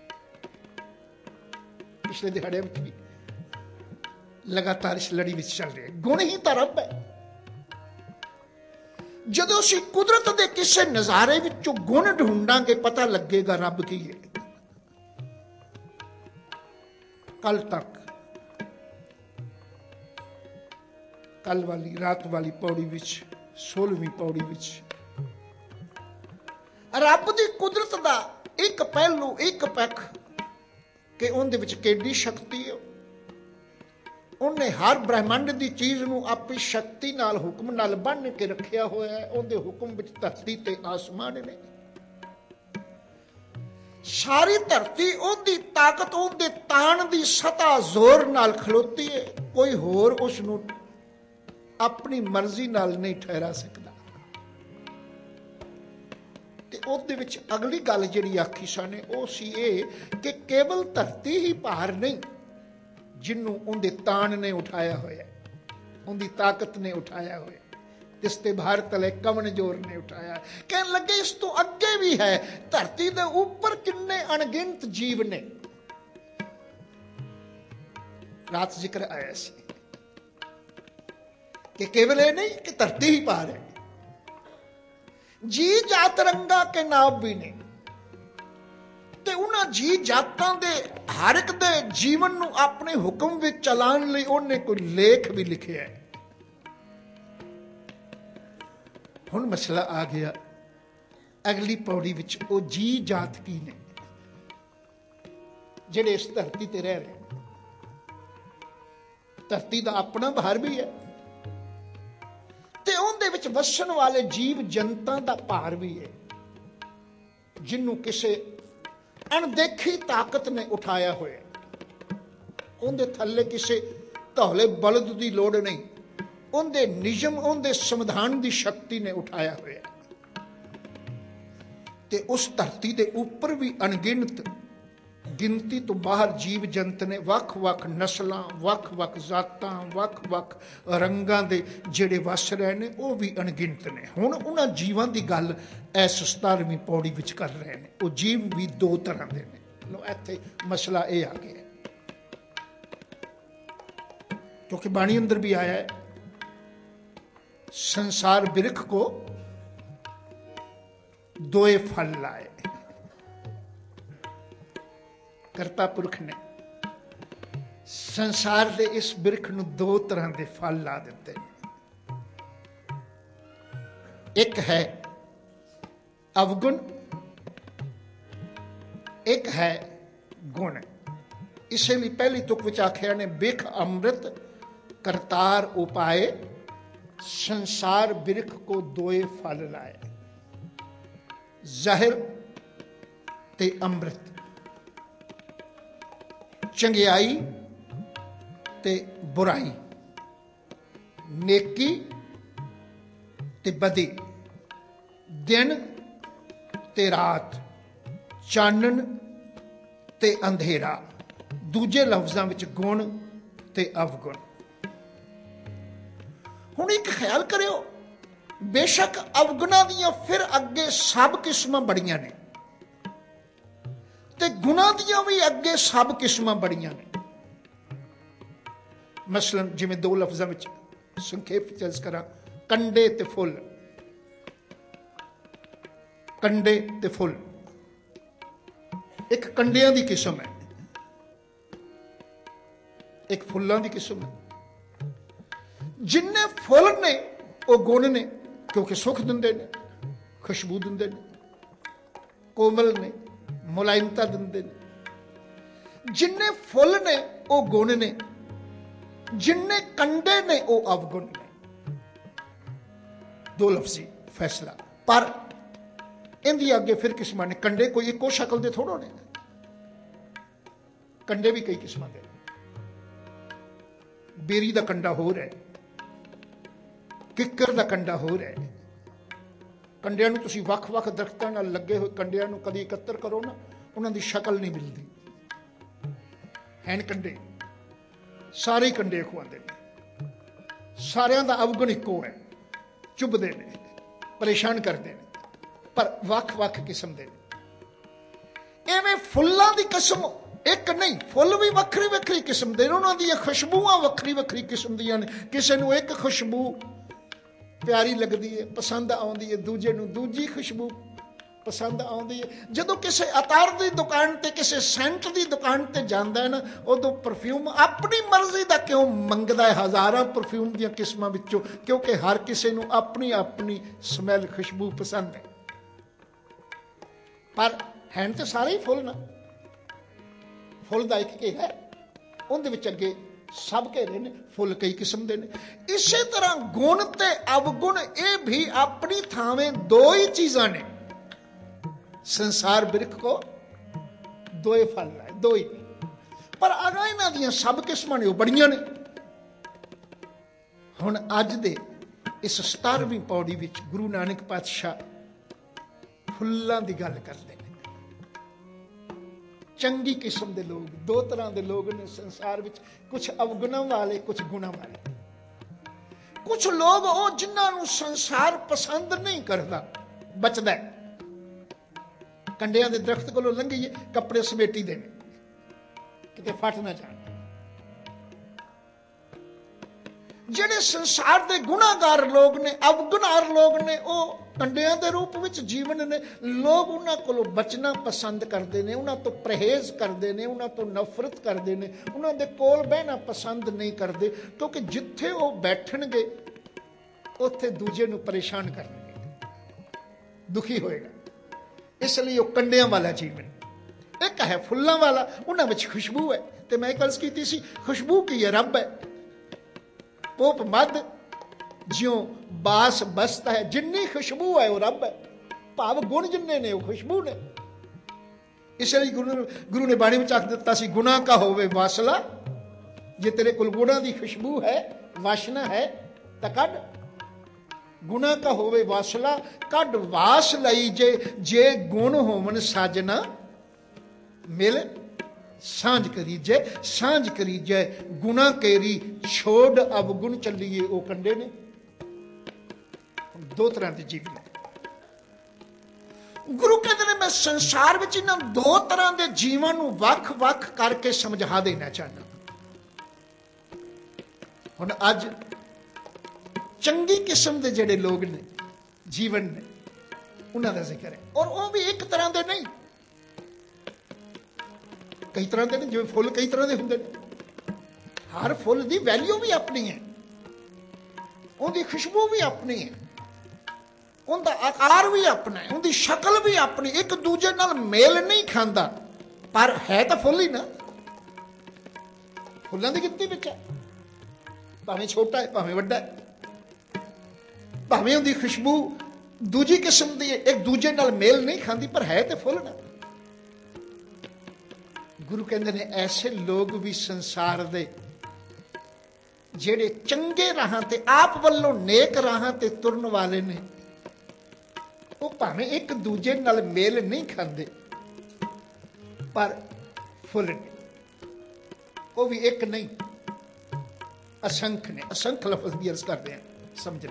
S1: ਪਿਛਲੇ ਦਿਹਾੜੇ ਵਿੱਚ ਵੀ ਲਗਾਤਾਰ ਇਸ ਲੜੀ ਵਿੱਚ ਚੱਲ ਰਿਹਾ, ਗੁਣ ਹੀ ਤਾਂ ਰੱਬ ਹੈ। ਜਦੋਂ ਅਸੀਂ ਕੁਦਰਤ ਦੇ ਕਿਸੇ ਨਜ਼ਾਰੇ ਵਿੱਚੋਂ ਗੁਣ ਢੂੰਡਾਂਗੇ, ਪਤਾ ਲੱਗੇਗਾ ਰੱਬ ਕੀ ਹੈ। ਕੱਲ ਤੱਕ, ਕੱਲ ਵਾਲੀ ਰਾਤ ਵਾਲੀ ਪੌੜੀ ਵਿੱਚ, ਸੋਲਵੀਂ ਪੌੜੀ ਵਿੱਚ ਰੱਬ ਦੀ ਕੁਦਰਤ ਦਾ ਇੱਕ ਪਹਿਲੂ, ਇੱਕ ਪੱਖ ਕਿ ਉਹਦੇ ਵਿੱਚ ਕਿੰਨੀ ਸ਼ਕਤੀ ਹੈ। ਉਹਨੇ ਹਰ ਬ੍ਰਹਿਮੰਡ ਦੀ ਚੀਜ਼ ਨੂੰ ਆਪਣੀ ਸ਼ਕਤੀ ਨਾਲ, ਹੁਕਮ ਨਾਲ ਬੰਨ੍ਹ ਕੇ ਰੱਖਿਆ ਹੋਇਆ ਹੈ। ਉਹਦੇ ਹੁਕਮ ਵਿੱਚ ਧਰਤੀ ਤੇ ਆਸਮਾਨ ਨੇ। ਸਾਰੀ ਧਰਤੀ ਉਹਦੀ ਤਾਕਤ, ਉਹਦੇ ਤਾਣ ਦੀ ਸਤਾ ਜ਼ੋਰ ਨਾਲ ਖਲੋਤੀ ਹੈ। ਕੋਈ ਹੋਰ ਉਸ ਨੂੰ ਆਪਣੀ ਮਰਜ਼ੀ ਨਾਲ ਨਹੀਂ ਠਹਿਰਾ ਸਕਦਾ। ਤੇ ਉਹਦੇ ਵਿੱਚ ਅਗਲੀ ਗੱਲ ਜਿਹੜੀ ਆਖੀ ਸਾਨੇ ਉਹ ਸੀ ਇਹ ਕਿ ਕੇਵਲ ਧਰਤੀ ਹੀ ਭਾਰ ਨਹੀਂ ਜਿਹਨੂੰ ਉਹਦੇ ਤਾਣ ਨੇ ਉਠਾਇਆ ਹੋਇਆ, ਉਹਦੀ ਤਾਕਤ ਨੇ ਉਠਾਇਆ ਹੋਇਆ, ਇਸ ਤੇ ਭਾਰ ਤਲੇ ਕਵਣ ਜੋਰ ਨੇ ਉਠਾਇਆ। ਕਹਿਣ ਲੱਗੇ ਇਸ ਤੋਂ ਅੱਗੇ ਵੀ ਹੈ, ਧਰਤੀ ਦੇ ਉੱਪਰ ਕਿੰਨੇ ਅਣਗਿਣਤ ਜੀਵ ਨੇ। ਰਾਤ ਜ਼ਿਕਰ ਆਇਆ ਸੀ ਕਿ ਕੇਵਲ ਇਹ ਨਹੀਂ ਕਿ ਧਰਤੀ ਹੀ ਭਾਰ ਹੈ, ਜੀ ਜਾਤ ਰੰਗਾ ਕੇ ਨਾਮ ਵੀ ਨੇ। ਤੇ ਉਹਨਾਂ ਜੀ ਜਾਤਾਂ ਦੇ ਹਰ ਇੱਕ ਦੇ ਜੀਵਨ ਨੂੰ ਆਪਣੇ ਹੁਕਮ ਵਿੱਚ ਚਲਾਉਣ ਲਈ ਉਹਨੇ ਕੋਈ ਲੇਖ ਵੀ ਲਿਖਿਆ ਹੈ। ਹੁਣ ਮਸਲਾ ਆ ਗਿਆ ਅਗਲੀ ਪੌੜੀ ਵਿੱਚ, ਉਹ ਜੀ ਜਾਤ ਕੀ ਨੇ ਜਿਹੜੇ ਇਸ ਧਰਤੀ ਤੇ ਰਹਿ ਰਹੇ। ਧਰਤੀ ਦਾ ਆਪਣਾ ਭਾਰ ਵੀ ਹੈ ਤੇ ਉਹਦੇ ਵਿੱਚ ਵਸਣ ਵਾਲੇ ਜੀਵ ਜਨਤਾ ਦਾ ਭਾਰ ਵੀ ਹੈ, ਜਿਹਨੂੰ ਕਿਸੇ ਅਣਦੇਖੀ ਤਾਕਤ ਨੇ ਉਠਾਇਆ ਹੋਇਆ। ਉਹਦੇ ਥੱਲੇ ਕਿਸੇ ਧੌਲੇ ਬਲਦ ਦੀ ਲੋੜ ਨਹੀਂ, ਉਹਦੇ ਨਿਯਮ, ਉਹਦੇ ਸੰਵਿਧਾਨ ਦੀ ਸ਼ਕਤੀ ਨੇ ਉਠਾਇਆ ਹੋਇਆ। ਤੇ ਉਸ ਧਰਤੀ ਦੇ ਉੱਪਰ ਵੀ ਅਣਗਿਣਤ ਗਿਣਤੀ ਤੋਂ ਬਾਹਰ ਜੀਵ ਜੰਤ ਨੇ, ਵੱਖ-ਵੱਖ ਨਸਲਾਂ, ਵੱਖ-ਵੱਖ ਜ਼ਾਤਾਂ, ਵੱਖ-ਵੱਖ ਰੰਗਾਂ ਦੇ ਜਿਹੜੇ ਵਸ ਰਹੇ ਨੇ, ਉਹ ਵੀ ਅਣਗਿਣਤ ਨੇ। ਹੁਣ ਉਹਨਾਂ ਜੀਵਾਂ ਦੀ ਗੱਲ ਇਸ ਸਤਾਰਵੀਂ ਪੌੜੀ ਵਿੱਚ ਕਰ ਰਹੇ ਨੇ। ਉਹ ਜੀਵ ਵੀ ਦੋ ਤਰ੍ਹਾਂ ਦੇ ਨੇ। ਲੋ ਇੱਥੇ ਮਸਲਾ ਇਹ ਆ ਗਿਆ, ਕਿਉਂਕਿ ਬਾਣੀ ਅੰਦਰ ਵੀ ਆਇਆ ਹੈ, संसार बिरख को दोए फल लाए। करता पुरख ने संसार दे इस बिरख नूं दो तरह के फल ला दिते। एक है अवगुण, एक है गुण। इसलिए पहली तुक विच आख्या ने बिख अमृत करतार उपाए, संसार बिरख को दोए फल लाए। ज़ाहिर ते अमृत, चंगियाई ते बुराई, नेकी ते बदी, दिन ते रात, चानन ते अंधेरा। दूजे लफ्जां विच गुण ते अवगुण। हुण एक ख्याल करियो, बेशक अवगुणा दियां फिर अगे सब किस्मां बड़ियां ने ते गुणा दियां भी अगे सब किस्मां बड़ियां ने। मसलन जिवें दो लफ्जां विच संखेप चर्च करा, कंडे ते फुल। कंडे ते फुल, एक कंडियां दी किस्म है, एक फुल्लां दी किस्म है। जिन्ने फुल ने वो गुण ने, क्योंकि सुख दिंदे ने, खुशबू दिंदे ने, कोमल ने, मुलायमता दिंदे ने। जिन्ने फुल ने वो गुण ने, जिन्ने कंडे ने वो अवगुण ने। दो लफ्जी फैसला। पर इनकी अगे फिर किस्मां ने। कंडे कोई इको शक्ल दे थोड़ो ने, कंडे भी कई किस्मां दे। बेरी दा कंडा होर है, किकर दा कंडा होर है। कंडियां नूं तुसीं वख-वख दरख्तां नाल लगे हुए कंडियां नूं कदी इकत्तर करो ना, उन्हां दी शक्ल नहीं मिलदी। हैन कंडे, सारे ही कंडे खुआंदे ने, सारियां दा अवगुण इक्को है, चुभदे ने, परेशान करदे ने, पर वख-वख किस्म दे ने। एवें फुल्लां दी किस्म एक नहीं, फुल भी वक्री वक्री किस्म दे, उन्हां दी खुशबूआं वक्री वक्री किस्म दियां ने। किसे नूं एक खुशबू प्यारी लगदी है, पसंद आउंदी है, दूजे नूं दूजी खुशबू पसंद आउंदी है। जदों किसी अतार दी दुकान ते, किसी सेंट दी दुकान ते जांदा है ना, उदों परफ्यूम अपनी मर्जी दा क्यों मंगदा है, हज़ारां परफ्यूम दियां किस्मां विचों, क्योंकि हर किसी नूं अपनी अपनी स्मैल खुशबू पसंद है। पर हैन ते सारे ही फुल ना, फुल दा एक घेरा है, उहदे विच अगे सब घेरे ने, फुल कई किस्म दे ने। इसे तरह गुण ते अवगुण ये भी अपनी थावें दो ही चीज़ां ने। संसार बिरख को दोए फल लाए, दो ही, पर अगर इन्हां दियां सब किस्मां ने वो बड़ियां ने। हुण अज दे इस सतारवीं पौड़ी विच गुरु नानक पातशाह ਫੁੱਲਾਂ ਦੀ ਗੱਲ ਕਰਦੇ ਨੇ। ਚੰਗੀ ਕਿਸਮ ਦੇ ਲੋਕ, ਦੋ ਤਰ੍ਹਾਂ ਦੇ ਲੋਕ ਨੇ ਸੰਸਾਰ ਵਿੱਚ, ਕੁਝ ਅਵਗੁਣਾਂ ਵਾਲੇ, ਕੁਝ ਗੁਣਾਂ ਵਾਲੇ। ਕੁਝ ਲੋਕ ਉਹ ਜਿਨ੍ਹਾਂ ਨੂੰ ਸੰਸਾਰ ਪਸੰਦ ਨਹੀਂ ਕਰਦਾ, ਬਚਦਾ। ਕੰਡਿਆਂ ਦੇ ਦਰਖਤ ਕੋਲੋਂ ਲੰਘੀਏ, ਕੱਪੜੇ ਸਮੇਟੀ ਦੇ ਨੇ, ਕਿਤੇ ਫਟ ਨਾ ਜਾਣ। ਜਿਹੜੇ ਸੰਸਾਰ ਦੇ ਗੁਨਾਹਗਾਰ ਲੋਕ ਨੇ, ਅਵਗੁਣਾਰ ਲੋਕ ਨੇ, ਉਹ ਕੰਡਿਆਂ ਦੇ ਰੂਪ ਵਿੱਚ ਜੀਵਨ ਨੇ। ਲੋਕ ਉਹਨਾਂ ਕੋਲੋਂ ਬਚਣਾ ਪਸੰਦ ਕਰਦੇ ਨੇ, ਉਹਨਾਂ ਤੋਂ ਪਰਹੇਜ਼ ਕਰਦੇ ਨੇ, ਉਹਨਾਂ ਤੋਂ ਨਫ਼ਰਤ ਕਰਦੇ ਨੇ, ਉਹਨਾਂ ਦੇ ਕੋਲ ਬਹਿਣਾ ਪਸੰਦ ਨਹੀਂ ਕਰਦੇ, ਕਿਉਂਕਿ ਜਿੱਥੇ ਉਹ ਬੈਠਣਗੇ ਉੱਥੇ ਦੂਜੇ ਨੂੰ ਪਰੇਸ਼ਾਨ ਕਰਨਗੇ, ਦੁਖੀ ਹੋਏਗਾ। ਇਸ ਲਈ ਉਹ ਕੰਡਿਆਂ ਵਾਲਾ ਜੀਵਨ। ਇੱਕ ਹੈ ਫੁੱਲਾਂ ਵਾਲਾ, ਉਹਨਾਂ ਵਿੱਚ ਖੁਸ਼ਬੂ ਹੈ। ਤੇ ਮੈਂ ਇੱਕ ਗੱਲ ਕੀਤੀ ਸੀ, ਖੁਸ਼ਬੂ ਕੀ ਹੈ? ਰੱਬ ਹੈ। ਪੋਪ ਮੱਧ ਜਿਉਂ ਬਾਸ ਬਸਤਾ ਹੈ, ਜਿੰਨੀ ਖੁਸ਼ਬੂ ਹੈ ਉਹ ਰੱਬ ਹੈ। ਭਾਵ ਗੁਣ ਜਿੰਨੇ ਨੇ ਉਹ ਖੁਸ਼ਬੂ ਨੇ। ਇਸ ਲਈ ਗੁਰੂ ਗੁਰੂ ਨੇ ਬਾਣੀ ਵਿੱਚ ਆਖ ਦਿੱਤਾ ਸੀ, ਗੁਨਾਹ ਕਾ ਹੋਵੇ ਵਾਸਲਾ, ਜੇ ਤੇਰੇ ਕੋਲ ਗੁਣਾਂ ਦੀ ਖੁਸ਼ਬੂ ਹੈ, ਵਾਸ਼ਨਾ ਹੈ ਤਾਂ ਕੱਢ। ਗੁਨਾਹ ਕਾ ਹੋਵੇ ਵਾਸਲਾ, ਕੱਢ ਵਾਸ ਲਈ ਜੇ, ਜੇ ਗੁਣ ਹੋਵਨ ਸਾਜਨਾ ਮਿਲ ਸਾਂਝ ਕਰੀਜੈ, ਸਾਂਝ ਕਰੀਜੈ ਗੁਨਾ ਕੇਰੀ, ਛੋੜ ਅਵਗੁਣ ਚੱਲੀਏ। ਉਹ ਕੰਡੇ ਨੇ। ਦੋ ਤਰ੍ਹਾਂ ਦੇ ਜੀਵਨ ਹੈ। ਗੁਰੂ ਕਹਿੰਦੇ ਨੇ ਮੈਂ ਸੰਸਾਰ ਵਿੱਚ ਇਹਨਾਂ ਦੋ ਤਰ੍ਹਾਂ ਦੇ ਜੀਵਨ ਨੂੰ ਵੱਖ-ਵੱਖ ਕਰਕੇ ਸਮਝਾ ਦੇਣਾ ਚਾਹੁੰਦਾ। ਹੁਣ ਅੱਜ ਚੰਗੀ ਕਿਸਮ ਦੇ ਜਿਹੜੇ ਲੋਕ ਨੇ, ਜੀਵਨ ਨੇ, ਉਹਨਾਂ ਦਾ ਜ਼ਿਕਰ ਹੈ। ਔਰ ਉਹ ਵੀ ਇੱਕ ਤਰ੍ਹਾਂ ਦੇ ਨਹੀਂ, ਕਈ ਤਰ੍ਹਾਂ ਦੇ ਨੇ। ਜਿਵੇਂ ਫੁੱਲ ਕਈ ਤਰ੍ਹਾਂ ਦੇ ਹੁੰਦੇ ਨੇ, ਹਰ ਫੁੱਲ ਦੀ ਵੈਲਿਊ ਵੀ ਆਪਣੀ ਹੈ, ਉਹਦੀ ਖੁਸ਼ਬੂ ਵੀ ਆਪਣੀ ਹੈ, ਉਹਦਾ ਆਕਾਰ ਵੀ ਆਪਣਾ ਹੈ, ਉਹਦੀ ਸ਼ਕਲ ਵੀ ਆਪਣੀ। ਇੱਕ ਦੂਜੇ ਨਾਲ ਮੇਲ ਨਹੀਂ ਖਾਂਦਾ, ਪਰ ਹੈ ਤਾਂ ਫੁੱਲ ਹੀ ਨਾ। ਫੁੱਲਾਂ ਦੀ ਗਿਣਤੀ ਵਿੱਚ ਹੈ, ਭਾਵੇਂ ਛੋਟਾ ਹੈ ਭਾਵੇਂ ਵੱਡਾ ਹੈ, ਭਾਵੇਂ ਉਹਦੀ ਖੁਸ਼ਬੂ ਦੂਜੀ ਕਿਸਮ ਦੀ, ਇੱਕ ਦੂਜੇ ਨਾਲ ਮੇਲ ਨਹੀਂ ਖਾਂਦੀ, ਪਰ ਹੈ ਤੇ ਫੁੱਲ ਨਾ। ਗੁਰੂ ਕਹਿੰਦੇ ਨੇ ਐਸੇ ਲੋਕ ਵੀ ਸੰਸਾਰ ਦੇ, ਜਿਹੜੇ ਚੰਗੇ ਰਾਹਾਂ ਤੇ, ਆਪ ਵੱਲੋਂ ਨੇਕ ਰਾਹਾਂ ਤੇ ਤੁਰਨ ਵਾਲੇ ਨੇ, ਉਹ ਭਾਵੇਂ ਇੱਕ ਦੂਜੇ ਨਾਲ ਮੇਲ ਨਹੀਂ ਖਾਂਦੇ, ਪਰ ਫੁੱਲ ਨੇ। ਉਹ ਵੀ ਇੱਕ ਨਹੀਂ, ਅਸੰਖ ਨੇ। ਅਸੰਖ ਲਫ਼ਜ਼ ਦੀ ਅਰਜ਼ ਕਰਦੇ ਆ, ਸਮਝਣਾ।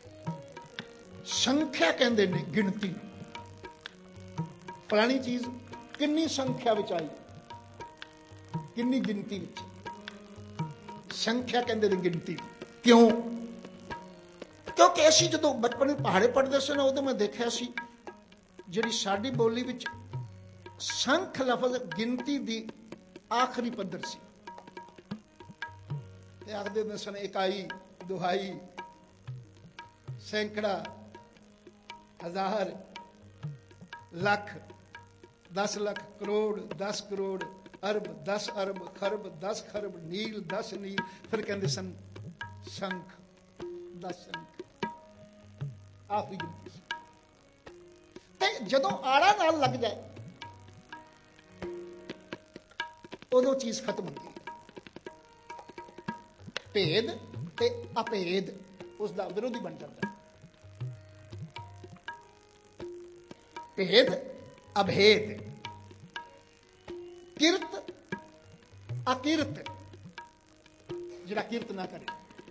S1: ਸੰਖਿਆ ਕਹਿੰਦੇ ਨੇ ਗਿਣਤੀ ਨੂੰ। ਫਲਾਣੀ ਚੀਜ਼ ਕਿੰਨੀ ਸੰਖਿਆ ਵਿੱਚ ਆਈ, ਕਿੰਨੀ ਗਿਣਤੀ ਵਿੱਚ। ਸੰਖਿਆ ਕਹਿੰਦੇ ਨੇ ਗਿਣਤੀ। ਕਿਉਂ? ਕਿਉਂਕਿ ਅਸੀਂ ਜਦੋਂ ਬਚਪਨ ਵਿੱਚ ਪਹਾੜੇ ਪੜ੍ਹਦੇ ਸੀ ਨਾ, ਉਦੋਂ ਮੈਂ ਦੇਖਿਆ ਸੀ ਜਿਹੜੀ ਸਾਡੀ ਬੋਲੀ ਵਿੱਚ ਸੰਖ ਲਫ਼ਜ਼ ਗਿਣਤੀ ਦੀ ਆਖਰੀ ਪੱਧਰ ਸੀ। ਤੇ ਆਖਦੇ ਹੁੰਦੇ ਸਨ ਇਕਾਈ, ਦੁਹਾਈ, ਸੈਂਕੜਾ, ਹਜ਼ਾਰ, ਲੱਖ, ਦਸ ਲੱਖ, ਕਰੋੜ, ਦਸ ਕਰੋੜ, ਅਰਬ, ਦਸ ਅਰਬ, ਖਰਬ, ਦਸ ਖਰਬ, ਨੀਲ, ਦਸ ਨੀਲ। ਫਿਰ ਕਹਿੰਦੇ ਸਨ ਸੰਖ, ਦਸ ਸੰਖ, ਆਖਰੀ ਗਿਣਤੀ ਸੀ। ਤੇ ਜਦੋਂ ਆੜਾ ਨਾਲ ਲੱਗ ਜਾਏ ਉਦੋਂ ਚੀਜ਼ ਖਤਮ ਹੁੰਦੀ ਹੈ। ਭੇਦ ਤੇ ਅਭੇਦ ਉਸ ਦਾ ਵਿਰੋਧੀ ਬਣ ਜਾਂਦਾ। ਭੇਦ ਅਭੇਦ, ਕਿਰਤ ਅਕਿਰਤ, ਜਿਹੜਾ ਕਿਰਤ ਨਾ ਕਰੇ।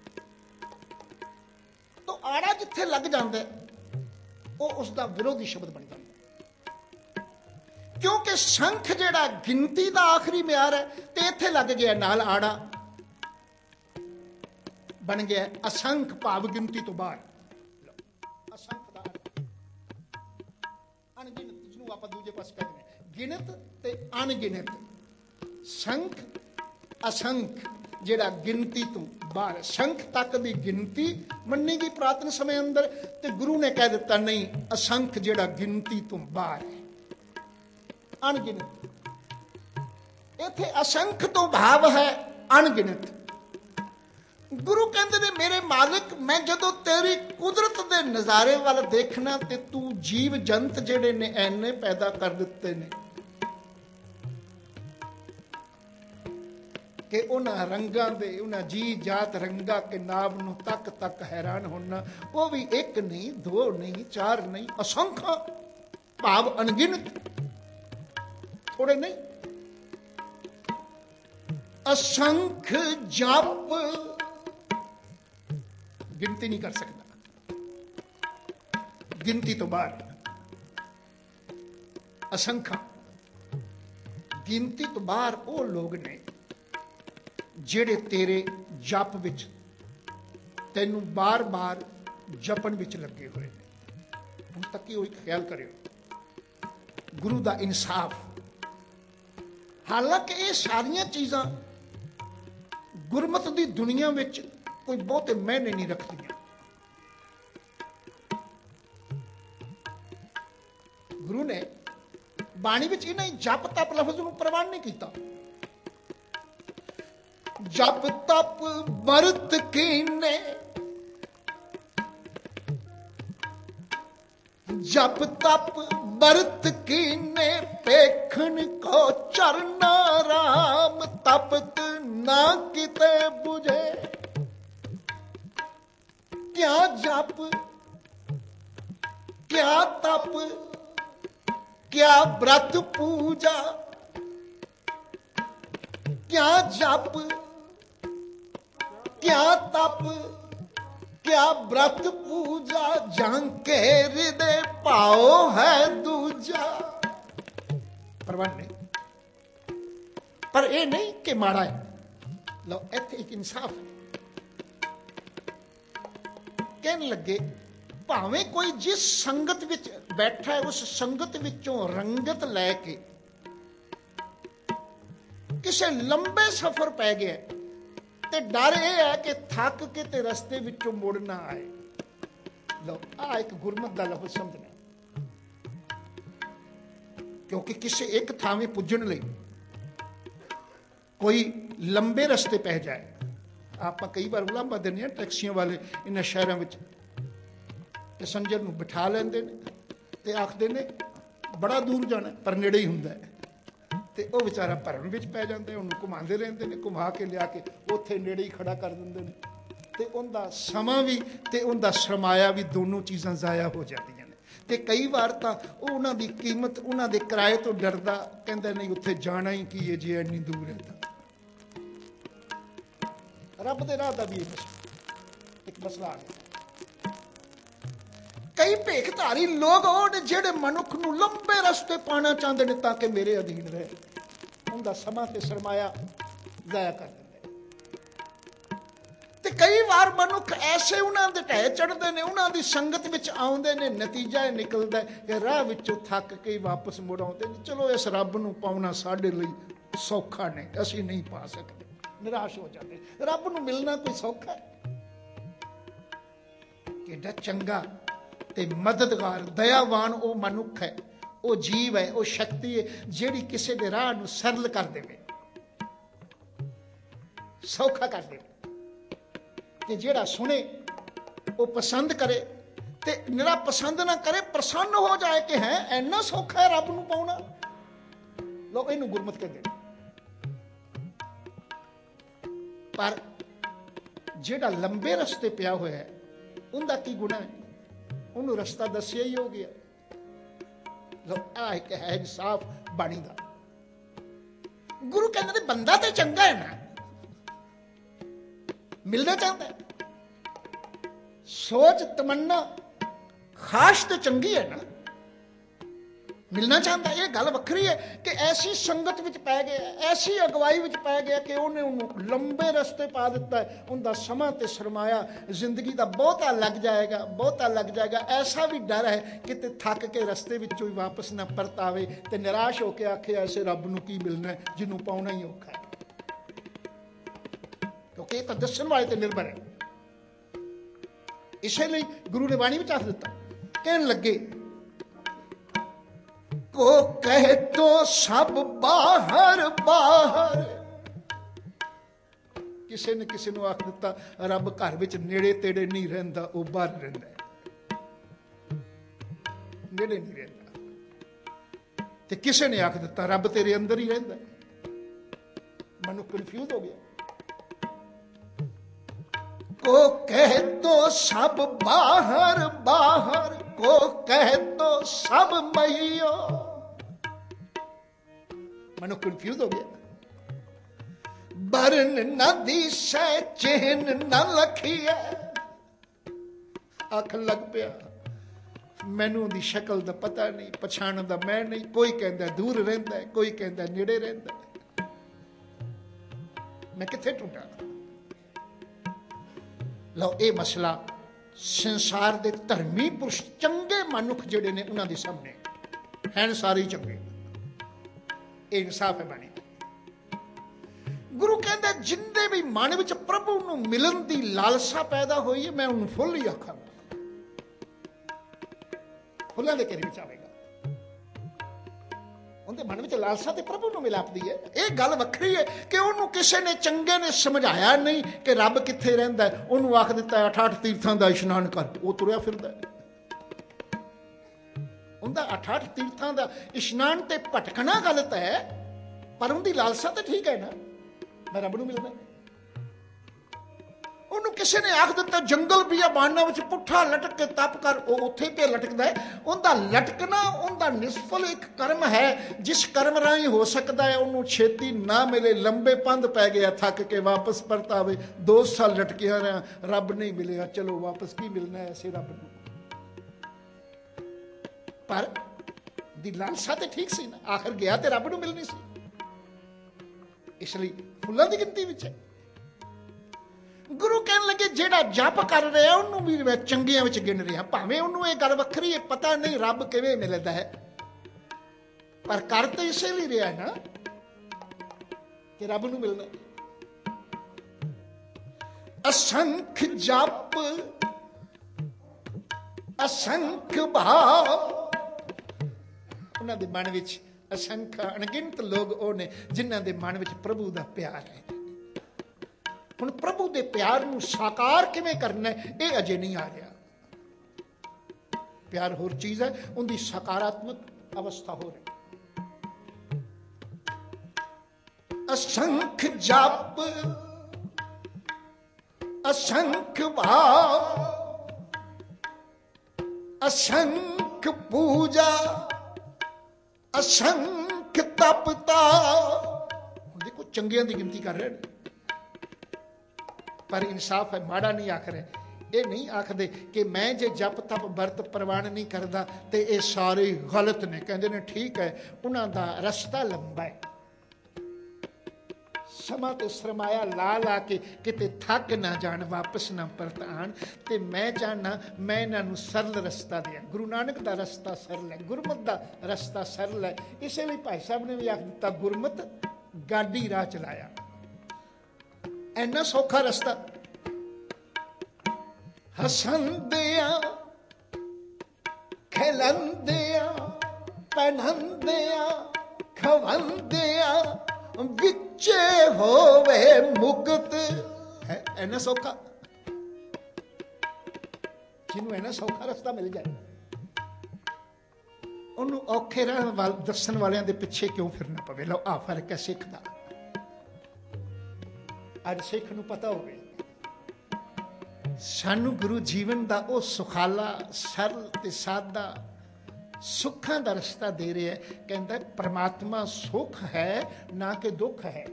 S1: ਤਾਂ ਆੜਾ ਜਿੱਥੇ ਲੱਗ ਜਾਂਦਾ ਉਹ ਉਸ ਦਾ ਵਿਰੋਧੀ ਸ਼ਬਦ ਬਣ ਜਾਂਦਾ। ਕਿਉਂਕਿ ਸੰਖ ਜਿਹੜਾ ਗਿਣਤੀ ਦਾ ਆਖਰੀ ਮਿਆਰ ਹੈ, ਤੇ ਇੱਥੇ ਲੱਗ ਗਿਆ ਨਾਲ ਆੜਾ, ਬਣ ਗਿਆ ਅਸੰਖ, ਭਾਵ ਗਿਣਤੀ ਤੋਂ ਬਾਹਰ। ਅਸੰਖ ਦਾ ਅਣਗਿਣਤ, ਜਿਹਨੂੰ ਆਪਾਂ ਦੂਜੇ ਪਾਸੇ ਕਹਿੰਦੇ ਨੇ ਗਿਣਤ ਤੇ ਅਣਗਿਣਤ। ਸੰਖ ਅਸੰਖ, ਜਿਹੜਾ ਗਿਣਤੀ ਤੋਂ ਬਾਹਰ। ਸੰਖ ਤੱਕ ਦੀ ਗਿਣਤੀ ਮੰਨੀ ਗਈ ਪੁਰਾਤਨ ਸਮੇਂ ਅੰਦਰ, ਤੇ ਗੁਰੂ ਨੇ ਕਹਿ ਦਿੱਤਾ ਨਹੀਂ, ਅਸੰਖ ਜਿਹੜਾ ਗਿਣਤੀ ਤੋਂ ਬਾਹਰ ਹੈ, ਅਣਗਿਣਤ। ਇੱਥੇ ਅਸੰਖ ਤੋਂ ਭਾਵ ਹੈ ਅਣਗਿਣਤ। ਗੁਰੂ ਕਹਿੰਦੇ ਨੇ ਮੇਰੇ ਮਾਲਿਕ, ਮੈਂ ਜਦੋਂ ਤੇਰੀ ਕੁਦਰਤ ਦੇ ਨਜ਼ਾਰੇ ਵੱਲ ਦੇਖਣਾ, ਤੇ ਤੂੰ ਜੀਵ ਜੰਤ ਜਿਹੜੇ ਨੇ ਐਨੇ ਪੈਦਾ ਕਰ ਦਿੱਤੇ ਨੇ ਕਿ ਉਹਨਾਂ ਰੰਗਾਂ ਦੇ, ਉਹਨਾਂ ਜੀ ਜਾਤ ਰੰਗਾਂ ਕੇ ਨਾਮ ਨੂੰ ਤੱਕ ਤੱਕ ਹੈਰਾਨ ਹੋਣਾ। ਉਹ ਵੀ ਇੱਕ ਨਹੀਂ, ਦੋ ਨਹੀਂ, ਚਾਰ ਨਹੀਂ, ਅਸੰਖਾਂ। ਭਾਵ ਅਣਗਿਣਤ, ਥੋੜੇ ਨਹੀਂ, ਅਸੰਖ ਜਪ, ਗਿਣਤੀ ਨਹੀਂ ਕਰ ਸਕਦਾ, ਗਿਣਤੀ ਤੋਂ ਬਾਹਰ। ਅਸੰਖਾਂ, ਗਿਣਤੀ ਤੋਂ ਬਾਹਰ ਉਹ ਲੋਕ ਨੇ ਜਿਹੜੇ ਤੇਰੇ ਜਪ ਵਿੱਚ, ਤੈਨੂੰ ਬਾਰ-ਬਾਰ ਜਪਣ ਵਿੱਚ ਲੱਗੇ ਹੋਏ ਨੇ। ਹੁਣ ਤੱਕ ਹੀ ਉਹ ਖਿਆਲ ਕਰਿਓ, ਗੁਰੂ ਦਾ ਇਨਸਾਫ। ਹਾਲਾਂਕਿ ਇਹ ਸਾਰੀਆਂ ਚੀਜ਼ਾਂ ਗੁਰਮਤਿ ਦੀ ਦੁਨੀਆ ਵਿੱਚ ਕੋਈ ਬਹੁਤੇ ਮਾਇਨੇ ਨਹੀਂ ਰੱਖਦੀਆਂ। ਗੁਰੂ ਨੇ ਬਾਣੀ ਵਿੱਚ ਇਹਨਾਂ ਹੀ ਜਪ ਤਪ ਲਫ਼ਜ਼ ਨੂੰ ਪ੍ਰਵਾਨ ਨਹੀਂ ਕੀਤਾ। ਜਪ ਤਪ ਵਰਤ ਕੀਨੇ, ਜਪ ਤਪ ਵਰਤ ਕੀਨੇ, ਪੇਖਣ ਕੋ ਚਰਨਾ ਰਾਮ, ਤਪਤ ਨਾ ਕਿਤੇ ਬੁਝੇ। ਕਿਆ ਜਪ, ਕਿਆ ਤਪ, ਕਿਆ व्रत पूजा, क्या जप, क्या तप, क्या व्रत पूजा, जांके हृदय भाव है दूजा। परवान नहीं, पर यह नहीं कि माड़ा है। लो इत्थे एक इंसाफ कहने लगे, भावें कोई जिस संगत विच बैठा है उस संगत विचों रंगत लैके किसे लंबे सफर पै गया ते डर यह है कि थक के ते रस्ते विचों मुड़ ना आए। लो आ एक गुरमत का लफ्ज समझना, क्योंकि किसी एक थावे पुजन लई कोई लंबे रस्ते पै जाए। आप कई बार उलांभा देने टैक्सियों वाले इन्हां शहरों में पैसेंजर नूं बिठा लेंदे ने ते आखदे ने बड़ा दूर जाना पर नेड़े ही हुंदा है, ते वो बेचारा भरम विच पै जांदे, उहनूं घुमांदे रहिंदे ने, घुमा के लिया के उत्थे नेड़े ही खड़ा कर दिंदे ने, ते उहदा समां भी ते उहदा सरमाया भी दोनों चीज़ां ज़ाया हो जांदियां ने। ते कई बार तां ओह उहनां दी कीमत उहनां दे किराए तो डरदा कहंदा नहीं उत्थे जाना ही की है जे इन्नी दूर है। तां रब दे राह दा भी एक मसला आ गया। कई भेखधारी लोग और जेड़े मनुख नूं लंबे रस्ते पाना चाहते हैं ताकि मेरे अधीन रहे, उनका समा ते सरमाया जाया कर देंगे। ते कई बार मनुख ऐसे उन्होंने ढह चढ़ते हैं, उन्होंने संगत विच आउंदे ने, नतीजा निकलता है कि राह विचों थक के वापस मुड़ आउंदे ने। चलो इस रब नूं पाउणा साडे लई सौखा ने, असीं नहीं पा सकते, निराश हो जाते। रब नूं मिलना कोई सौखा है? किड्डा चंगा ते मददगार दयावान वो मनुख है, वो जीव है, वो शक्ति है जिहड़ी किसी दे राह नूं सरल कर देवे, सौखा कर देवे। ते जिहड़ा सुने वो पसंद करे, ते निरा पसंद ना करे प्रसन्न हो जाए कि है इन्ना सौखा है रब नूं पाउणा। लोग इहनूं गुरमत कहंदे। पर जिहड़ा लंबे रस्ते पिया होया है उनका की गुना है? उन्होंने रस्ता दसिया ही हो गया। लो आ एक है इंसाफ बाणी दा। गुरु कहते हैं बंदा तो चंगा है ना, मिलना चाहता है, सोच तमन्ना खास तो चंगी है ना, मिलना चाहता है। ये गल वखरी है कि ऐसी संगत विच पै गया, ऐसी अगवाई विच पै गया कि उन्हें उन्होंने लंबे रस्ते पा दिता है। उनका समा ते सरमाया जिंदगी का बहुता लग जाएगा, बहुता लग जाएगा। ऐसा भी डर है कि ते थक के रस्ते विचों ही वापस ना परत आवे ते निराश होकर आखे ऐसे रब नूं की मिलना है जिन्हों पाउणा ही औखा है। क्योंकि ये तो दस्सण वाले ते निर्भर है। इसलिए गुरु ने बाणी विच आख दिता, कहन लगे को कह तो सब बाहर बाहर। किसी ने किसी ने आख दिता रब घर विच नेड़े तेड़े नहीं रहिंदा, वो बाहर रहिंदा है, नेड़े नहीं रहिंदा। ते किसी ने आख दिता रब तेरे अंदर ही रहिंदा। मनु कंफ्यूज हो गया। को कह तो सब बाहर बाहर, को कह तो सब मैयो। मनु कंफ्यूज हो गया। बरन न दिसै चेहन न लखिए। आख लग पिया मैनू दी शक्ल दा पता नहीं, पछाण दा मैं नहीं। कोई कहता दूर रहिंदा है, कोई कहता नेड़े रहिंदा है। मैं किथे टूटा। लो ये मसला संसार दे धर्मी पुरुष चंगे मनुख जिहड़े ने उन्हां दे सामने हैं, सारे चंगे। ये इंसाफ है बनी। गुरु कहता जिंदे भी मन विच प्रभु नूं मिलन दी लालसा पैदा हुई है, मैं उन्हें फुल ही आखांगा, फुल्लां दे घेरे विच आवेगा। उनके मन विच लालसा ते प्रभु नूं मिलाप दी है। ये गल वखरी है कि उन्होंने किसी ने चंगे ने समझाया नहीं कि रब कित्थे रहिंदा है। उन्होंने आख दिता अठ अठ तीर्थां दा इशनान कर, वो तुरिया फिरदा है। उनका अठ अठ तीर्थां दा इशनान ते भटकना गलत है, पर उनकी लालसा तो ठीक है ना, मैं रब नूं मिलना। उन्होंने किसी ने आख दिता जंगल बियाबाना विच पुट्ठा लटक के तप कर, वो उत्थे पे लटकदा है। उनका लटकना उनका निष्फल एक कर्म है, जिस कर्म राही हो सकता है उन्होंने छेती ना मिले, लंबे पंध पै गया, थक के वापस परत आवे। दो साल लटकिया रहा, रब नहीं मिलेगा, चलो वापस की मिलना है ऐसे रब नूं। पर दी लालसा ते ठीक सी ना, आखिर गया ते रब नूं मिलनी सी, इसलिए फुल्लां दी गिनती विच है। गुरु कहने लगे जेड़ा जप कर रहा उन्होंने भी मैं चंगियां विच गिन रहा, भावें उन्होंने ये गल वखरी है पता नहीं रब किवें मिलदा है, पर कर तो इसे लिए रहा है ना कि रब नूं मिलना। असंख जप असंख भाव, उन्हां दे मन विच असंख अनगिनत लोग वो ने जिन्हां दे मन विच प्रभु दा प्यार है। हुण प्रभु दे प्यार नूं साकार किवें करना है ये अजे नहीं आ रहा। प्यार होर चीज है, उनकी सकारात्मक अवस्था हो रही। असंख जप असंख भाव असंख पूजा असंख तपता। देखो चंगियां की गिनती कर रहे हैं, पर इंसाफ है, माड़ा नहीं आख रहे। ये नहीं आखते कि मैं जे जप तप बरत प्रवान नहीं करता तो ये सारे गलत ने। कहते ने ठीक है, उन्होंने रस्ता लंबा है, समा तो सरमाया ला ला के किते थक ना जान, वापस ना परत आन। ते मैं चाहना मैं इन्हों सरल रस्ता दिया। गुरु नानक का रस्ता सरल है, गुरमत का रस्ता सरल है। इसलिए भाई साहब ने भी आख दिता गुरमत गाड़ी राह चलाया, ऐना सौखा रस्ता। हसंदिया खिलंदिया पहनंदिया खवंदिया विचे होवे मुक्त है, ऐना सौखा। जिन्हों ऐना सौखा रस्ता मिल जाए उन्होंने औखे रहन वाल दसन वालियां दे पिछे क्यों फिरना पवे। लो आ फर्क है सिख दा। अज सिख नूं पता होवे सानू गुरु जीवन का वह सुखाला सरल ते सादा सुखां दा रस्ता दे रहा है। कहता परमात्मा सुख है ना कि दुख है।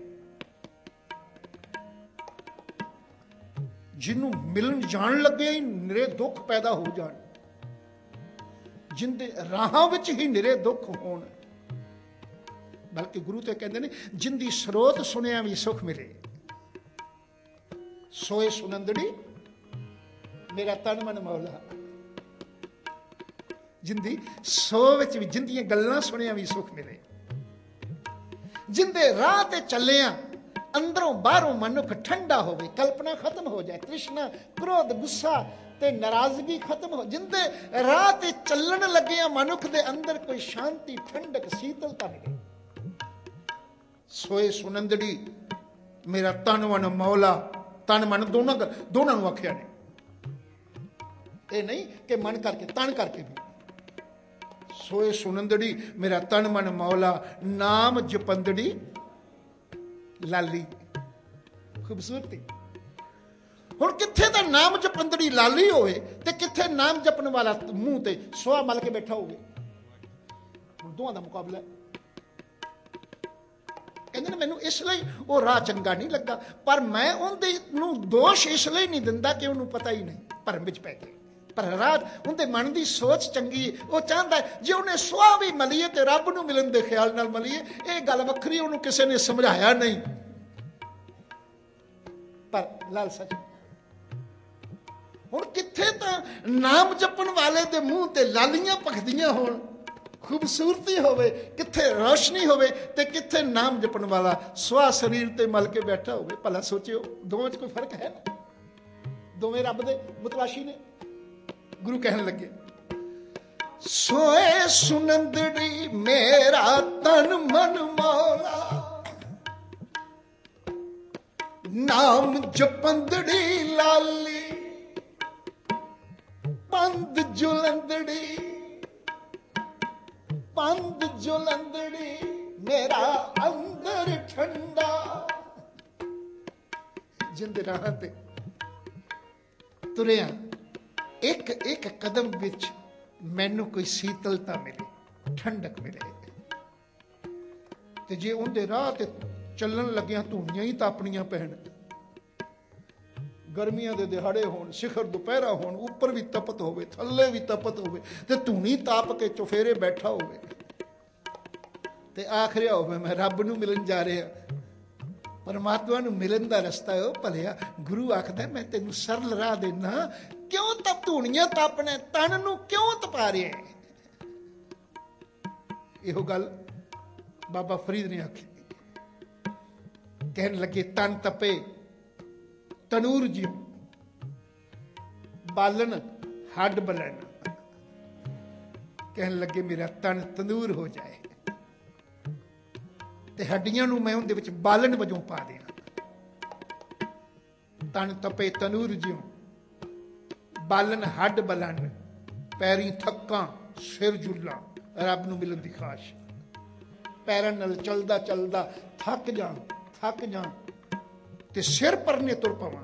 S1: जिन्हों मिलन जान लगे ही निरे दुख पैदा हो जान, जिंदे राहां विच ही निरे दुख होण। बल्कि गुरु तो कहते हैं जिंदी स्रोत सुनिया भी सुख मिले, सोए सुनंदड़ी मेरा तन मन मौला। जिंदी सो विच भी जिंदियां गल्लां सुनिया भी सुख मिले। जिंदे राह ते चलिया अंदरों बाहरों मनुख ठंडा होवे, कल्पना खत्म हो जाए, तृष्णा क्रोध गुस्सा ते नाराजगी खत्म हो। जिंदे राह ते चलन लगे मनुख दे अंदर कोई शांति ठंडक शीतलता मिले। सोए सुनंदड़ी मेरा तन मन मौला। तन मन दोनों दोनों आख्या ने, ये नहीं कि मन करके तन करके भी। सोए सुनंदड़ी मेरा तन मन मौला, नाम जपंदड़ी लाली। खूबसूरती। हुण किथे दा नाम जपंदड़ी लाली होवे ते किथे नाम जपन वाला मुंह ते सोआ मल के बैठा होवे। ਹੁਣ ਦੋਵਾਂ ਦਾ ਮੁਕਾਬਲਾ। ਕਹਿੰਦੇ ਨੇ ਮੈਨੂੰ ਇਸ ਲਈ ਉਹ ਰਾਹ ਚੰਗਾ ਨਹੀਂ ਲੱਗਾ, ਪਰ ਮੈਂ ਉਹਦੇ ਨੂੰ ਦੋਸ਼ ਇਸ ਲਈ ਨਹੀਂ ਦਿੰਦਾ ਕਿ ਉਹਨੂੰ ਪਤਾ ਹੀ ਨਹੀਂ, ਭਰਮ ਵਿੱਚ ਪੈ ਗਿਆ। ਪਰ ਰਾਹ ਉਹਦੇ ਮਨ ਦੀ ਸੋਚ ਚੰਗੀ, ਉਹ ਚਾਹੁੰਦਾ ਜੇ ਉਹਨੇ ਸੁਆਹ ਵੀ ਮਲੀਏ ਤੇ ਰੱਬ ਨੂੰ ਮਿਲਣ ਦੇ ਖਿਆਲ ਨਾਲ ਮਲੀਏ, ਇਹ ਗੱਲ ਵੱਖਰੀ, ਉਹਨੂੰ ਕਿਸੇ ਨੇ ਸਮਝਾਇਆ ਨਹੀਂ। ਪਰ ਲਾਲਸਾ ਹੁਣ ਕਿੱਥੇ ਤਾਂ ਨਾਮ ਜਪਣ ਵਾਲੇ ਦੇ ਮੂੰਹ ਤੇ ਲਾਲੀਆਂ ਭਖਦੀਆਂ ਹੋਣ, ਖੂਬਸੂਰਤੀ ਹੋਵੇ, ਕਿੱਥੇ ਰੋਸ਼ਨੀ ਹੋਵੇ, ਤੇ ਕਿੱਥੇ ਨਾਮ ਜਪਣ ਵਾਲਾ ਸੁਆਹ ਸਰੀਰ ਤੇ ਮਲ ਕੇ ਬੈਠਾ ਹੋਵੇ। ਭਲਾ ਸੋਚਿਓ ਦੋਵਾਂ 'ਚ ਕੋਈ ਫਰਕ ਹੈ ਨਾ? ਦੋਵੇਂ ਰੱਬ ਦੇ ਮੁਤਲਾਸ਼ੀ ਨੇ। ਗੁਰੂ ਕਹਿਣ ਲੱਗੇ ਸੋਏ ਸੁਨੰਦੜੀ ਮੇਰਾ ਤਨ ਮਨ ਮੌਲਾ, ਨਾਮ ਜਪੰਦੜੀ ਲਾਲੀ, ਪੰਦ ਜੁਲੰਦੜੀ, ਪੰਦ ਜੁਲੰਦੜੀ ਮੇਰਾ ਅੰਦਰ ਠੰਡਾ। ਜਿੰਦੇ ਰਾਹਾਂ ਤੇ ਤੁਰਿਆ ਇੱਕ ਇੱਕ ਕਦਮ ਵਿੱਚ ਮੈਨੂੰ ਕੋਈ ਸੀਤਲਤਾ ਮਿਲੇ, ਠੰਡਕ ਮਿਲੇ। ਤੇ ਜੇ ਉਹਦੇ ਰਾਹ ਤੇ ਚੱਲਣ ਲੱਗਿਆ ਧੂਣੀਆਂ ਹੀ ਤਾਪਣੀਆਂ ਪੈਣ, ਗਰਮੀਆਂ ਦੇ ਦਿਹਾੜੇ ਹੋਣ, ਸਿਖਰ ਦੁਪਹਿਰਾ ਹੋਣ, ਉੱਪਰ ਵੀ ਤਪਤ ਹੋਵੇ, ਥੱਲੇ ਵੀ ਤਪਤ ਹੋਵੇ, ਤੇ ਧੂਣੀ ਤਾਪ ਕੇ ਚੁਫੇਰੇ ਬੈਠਾ ਹੋਵੇ, ਤੇ ਆਖ ਰਿਹਾ ਹੋਵੇ ਮੈਂ ਰੱਬ ਨੂੰ ਮਿਲਣ ਜਾ ਰਿਹਾ, ਪਰਮਾਤਮਾ ਨੂੰ ਮਿਲਣ ਦਾ ਰਸਤਾ ਉਹ ਭਲਿਆ। ਗੁਰੂ ਆਖਦਾ ਮੈਂ ਤੈਨੂੰ ਸਰਲ ਰਾਹ ਦੇਣਾ, ਕਿਉਂ ਤਪ ਧੂਣੀਆਂ ਤਾਪਣਾ, ਤਨ ਨੂੰ ਕਿਉਂ ਤਪਾ ਰਿਹਾ? ਇਹੋ ਗੱਲ ਬਾਬਾ ਫਰੀਦ ਨੇ ਆਖੀ। ਕਹਿਣ ਲੱਗੇ ਤਨ ਤਪੇ ਤਨੂਰ ਜਿਉ, ਬਾਲਣ ਹੱਡ ਬਲਣ। ਕਹਿਣ ਲੱਗੇ ਮੇਰਾ ਤਨ ਤੰਦੂਰ ਹੋ ਜਾਏ ਤੇ ਹੱਡੀਆਂ ਨੂੰ ਮੈਂ ਉਹਦੇ ਵਿੱਚ ਬਾਲਣ ਵਜੋਂ ਪਾ ਦੇਣਾ। ਤਨ ਤਪੇ ਤਨੂਰ ਜਿਉ, ਬਾਲਣ ਹੱਡ ਬਲਣ, ਪੈਰੀਂ ਥੱਕਾਂ ਸਿਰ ਜੁੱਲਾਂ, ਰੱਬ ਨੂੰ ਮਿਲਣ ਦੀ ਖਾਸ਼। ਪੈਰਾਂ ਨਾਲ ਚਲਦਾ ਚਲਦਾ ਥੱਕ ਜਾ ਥੱਕ ਜਾ ਤੇ ਸਿਰ ਪਰਨੇ ਤੁਰ ਪਵਾਂ,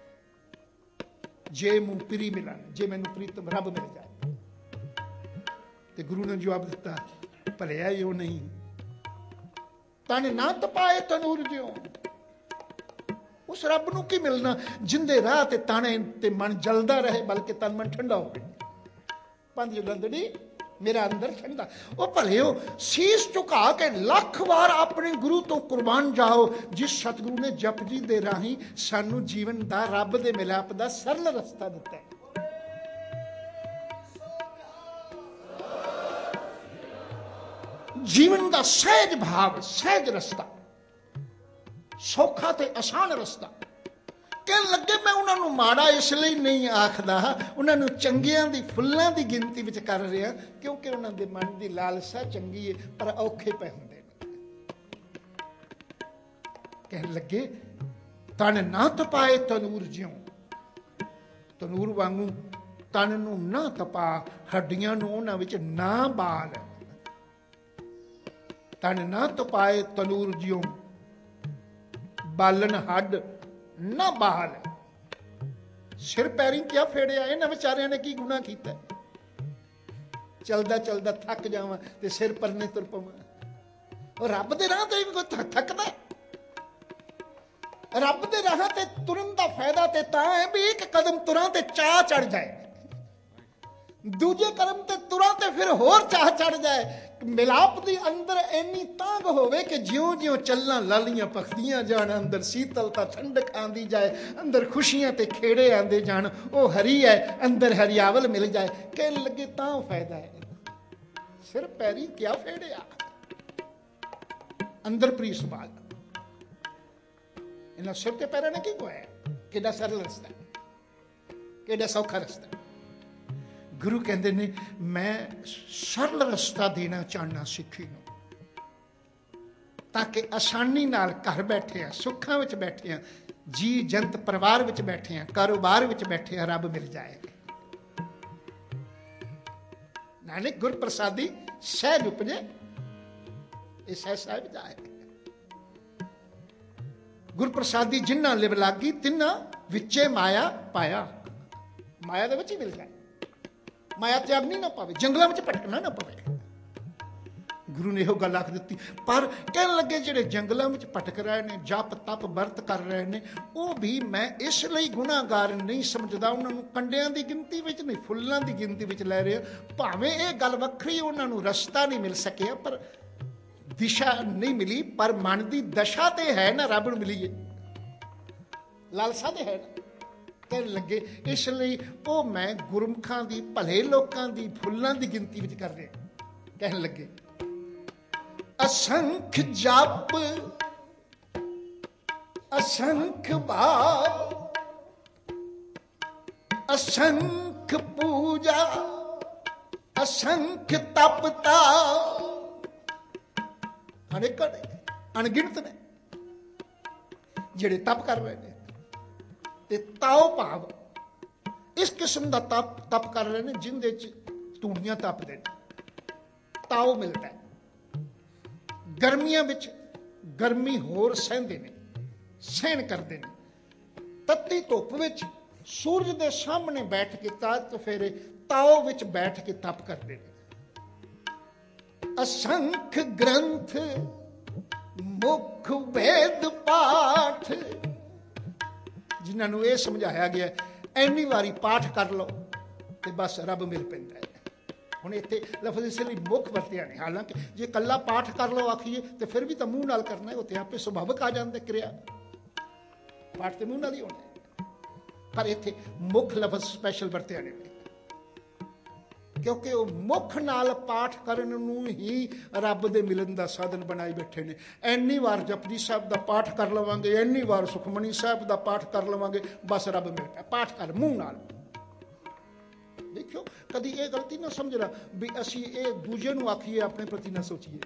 S1: ਜੇ ਮੂੰ ਪ੍ਰੀ ਮਿਲਾਂ, ਜੇ ਮੈਨੂੰ ਪ੍ਰੀਤਮ ਰੱਬ ਮਿਲ ਜਾਏ। ਤੇ ਗੁਰੂ ਨੇ ਜਵਾਬ ਦਿੱਤਾ ਭਲਿਆ ਇਹੋ ਨਹੀਂ, ਤਨ ਨਾ ਤਪਾਏ ਤਨੂਰ ਜਿਉ। ਉਸ ਰੱਬ ਨੂੰ ਕੀ ਮਿਲਣਾ ਜਿੰਦੇ ਰਾਹ ਤੇ ਤਾਣੇ ਤੇ ਮਨ ਜਲਦਾ ਰਹੇ, ਬਲਕਿ ਤਨ ਮਨ ਠੰਡਾ ਹੋਵੇ। ਪੰਜ ਜੁਲੰਦੜੀ ਮੇਰਾ ਅੰਦਰ ਠੰਡਾ। ਉਹ ਭਲਿਓ ਸੀਸ ਝੁਕਾ ਕੇ ਲੱਖ ਵਾਰ ਆਪਣੇ ਗੁਰੂ ਤੋਂ ਕੁਰਬਾਨ ਜਾਓ, ਜਿਸ ਸਤਿਗੁਰੂ ਨੇ ਜਪਜੀ ਦੇ ਰਾਹੀਂ ਸਾਨੂੰ ਜੀਵਨ ਦਾ, ਰੱਬ ਦੇ ਮਿਲਾਪ ਦਾ ਸਰਲ ਰਸਤਾ ਦਿੱਤਾ। ਜੀਵਨ ਦਾ ਸਹਿਜ ਭਾਵ, ਸਹਿਜ ਰਸਤਾ, ਸੌਖਾ ਤੇ ਆਸਾਨ ਰਸਤਾ। ਕਹਿਣ ਲੱਗੇ ਮੈਂ ਉਹਨਾਂ ਨੂੰ ਮਾੜਾ ਇਸ ਲਈ ਨਹੀਂ ਆਖਦਾ, ਉਹਨਾਂ ਨੂੰ ਚੰਗਿਆਂ ਦੀ ਫੁੱਲਾਂ ਦੀ ਗਿਣਤੀ ਵਿੱਚ ਕਰ ਰਿਹਾ, ਕਿਉਂਕਿ ਉਹਨਾਂ ਦੇ ਮਨ ਦੀ ਲਾਲਸਾ ਚੰਗੀ ਹੈ, ਪਰ ਔਖੇ ਪਏ ਹੁੰਦੇ ਨੇ। ਕਹਿਣ ਲੱਗੇ ਤਨ ਨਾ ਤਪਾਏ ਤਨੂਰ ਜਿਉ, ਤਨੂਰ ਵਾਂਗੂ ਤਨ ਨੂੰ ਨਾ ਤਪਾ, ਹੱਡੀਆਂ ਨੂੰ ਉਹਨਾਂ ਵਿੱਚ ਨਾ ਬਾਲ। ਤਨ ਨਾ ਤਪਾਏ ਤਨੂਰ ਜਿਉ, ਬਾਲਣ ਹੱਡ ਨਾ ਬਾਲ। ਸਿਰ ਪੈਰੀਂ ਕਿਆ ਫੇੜਿਆ, ਇਹਨਾਂ ਵਿਚਾਰਿਆਂ ਨੇ ਕੀ ਗੁਨਾਹ ਕੀਤਾ? ਚਲਦਾ ਚਲਦਾ ਥੱਕ ਜਾਵਾਂ ਤੇ ਸਿਰ ਪਰਨੇ ਤੁਰ ਪਵਾਂ। ਉਹ ਰੱਬ ਦੇ ਰਾਹ ਤੇ ਵੀ ਕੋਈ ਥੱਕਦਾ? ਰੱਬ ਦੇ ਰਾਹ ਤੇ ਤੁਰਨ ਦਾ ਫਾਇਦਾ ਤੇ ਤਾਂ ਹੈ ਵੀ ਇੱਕ ਕਦਮ ਤੁਰਾਂ ਤੇ ਚਾਹ ਚੜ ਜਾਏ, ਦੂਜੇ ਕਦਮ ਤੇ ਤੁਰਾਂ ਤੇ ਫਿਰ ਹੋਰ ਚਾਹ ਚੜ ਜਾਏ। ਮਿਲਾਪ ਦੀ ਅੰਦਰ ਇੰਨੀ ਤਾਂਘ ਹੋਵੇ ਕਿ ਜਿਉਂ ਜਿਉਂ ਚੱਲਾਂ ਲਾਲੀਆਂ ਪਖਦੀਆਂ ਜਾਣ, ਅੰਦਰ ਸੀਤਲਤਾ ਠੰਡਕ ਆਂਦੀ ਜਾਏ, ਅੰਦਰ ਖੁਸ਼ੀਆਂ ਤੇ ਖੇੜੇ ਆਂਦੇ ਜਾਣ। ਉਹ ਹਰੀ ਹੈ, ਅੰਦਰ ਹਰਿਆਵਲ ਮਿਲ ਜਾਏ। ਕਹਿਣ ਲੱਗੇ ਤਾਂ ਫਾਇਦਾ ਹੈ। ਸਿਰ ਪੈਰੀ ਕਿਆ ਫੇੜਿਆ, ਅੰਦਰ ਪ੍ਰੀ ਸੁਭਾਗ। ਇਹਨਾਂ ਸਿਰ ਤੇ ਪੈਰਾਂ ਨੇ ਕੀ ਕੋਇਆ? ਕਿੱਡਾ ਸਰਲ ਰਸਤਾ, ਕਿੱਡਾ ਸੌਖਾ ਰਸਤਾ। ਗੁਰੂ ਕਹਿੰਦੇ ਨੇ ਮੈਂ ਸਰਲ ਰਸਤਾ ਦੇਣਾ ਚਾਹੁੰਦਾ ਸਿੱਖੀ ਨੂੰ, ਤਾਂ ਕਿ ਆਸਾਨੀ ਨਾਲ ਘਰ ਬੈਠੇ ਆ, ਸੁੱਖਾਂ ਵਿੱਚ ਬੈਠੇ ਆ, ਜੀ ਜੰਤ ਪਰਿਵਾਰ ਵਿੱਚ ਬੈਠੇ ਆ, ਕਾਰੋਬਾਰ ਵਿੱਚ ਬੈਠੇ ਆ, ਰੱਬ ਮਿਲ ਜਾਏ। ਨਾਨਕ ਗੁਰ ਪ੍ਰਸਾਦੀ ਸਹਿਜ ਉਪਜੇ, ਇਹ ਸਹਿਜ ਸਾਹਿਬ ਜਾਏ। ਗੁਰ ਪ੍ਰਸਾਦੀ ਜਿਨ੍ਹਾਂ ਲਿਵ ਲਾਗੀ ਤਿੰਨਾਂ ਵਿੱਚੇ ਮਾਇਆ ਪਾਇਆ। ਮਾਇਆ ਦੇ ਵਿੱਚ ਹੀ ਮਿਲ ਜਾਏ, ਮਾਇਆ ਤਿਆਗਣੀ ਨਾ ਪਵੇ, ਜੰਗਲਾਂ ਵਿੱਚ ਭਟਕਣਾ ਨਾ ਪਵੇ। गुरु ने यह गल आख दी। पर कहन लगे जिहड़े जंगलों में भटक रहे हैं, जप तप व्रत कर रहे हैं, वो भी मैं इसलिए गुनाहगार नहीं समझदा, उन्होंने कंडियां की गिनती में नहीं, फुल्लां की गिनती में लै रहे। भावें ये गल वक्री, उन्होंने रस्ता नहीं मिल सकिया, पर दिशा नहीं मिली, पर मन की दशा तो है ना, रब नूं मिली है, लालसा तो है ना। कहन लगे इसलिए वो मैं गुरमुखां दी, भले लोकां दी, फुल्लां दी गिनती में कर रहे। कहन लगे असंख जप असंख भाव असंख पूजा असंख तपता, अनेक अनगिनत ने जिहड़े तप कर रहे हैं। ते ताओ भाव इस किस्म का तप तप कर रहे हैं जिंदे धूड़ियां तपते हैं, ताओ मिलता है। गर्मियां विच गर्मी होर सहंदे ने, सहन करते हैं। तत्ती धुप विच सूरज के सामने बैठ के ताक फेरे ताओ विच बैठ के तप करते हैं। असंख ग्रंथ मुख वेद पाठ, जिन्होंने ये समझाया गया इन्नी वारी पाठ कर लो तो बस रब मिल पैंदा है। हुण इत्थे लफज इसलिए मुख वरतिया ने, हालांकि जे कला पाठ कर लो आखिए तो फिर भी तो मूँह नाल करना है, उत्ते आपे सुभाविक आ जाते क्रिया, पाठ तो मूँह नाल ही होना है। पर इत्थे मुख लफज स्पैशल वरतिया ने, क्योंकि वो मुख नाल पाठ करन नूं ही रब दे मिलन दा साधन बनाई बैठे ने। इन्नी वार जपजी साहब दा पाठ कर लवांगे, इन्नी वार सुखमनी साहब दा पाठ कर लवांगे, बस रब मिल पाए। पाठ कर मूँह नाल। देखियो कदी ये गलती ना समझना भी असी ये दूजे नूं आखिए, अपने प्रति ना सोचिए।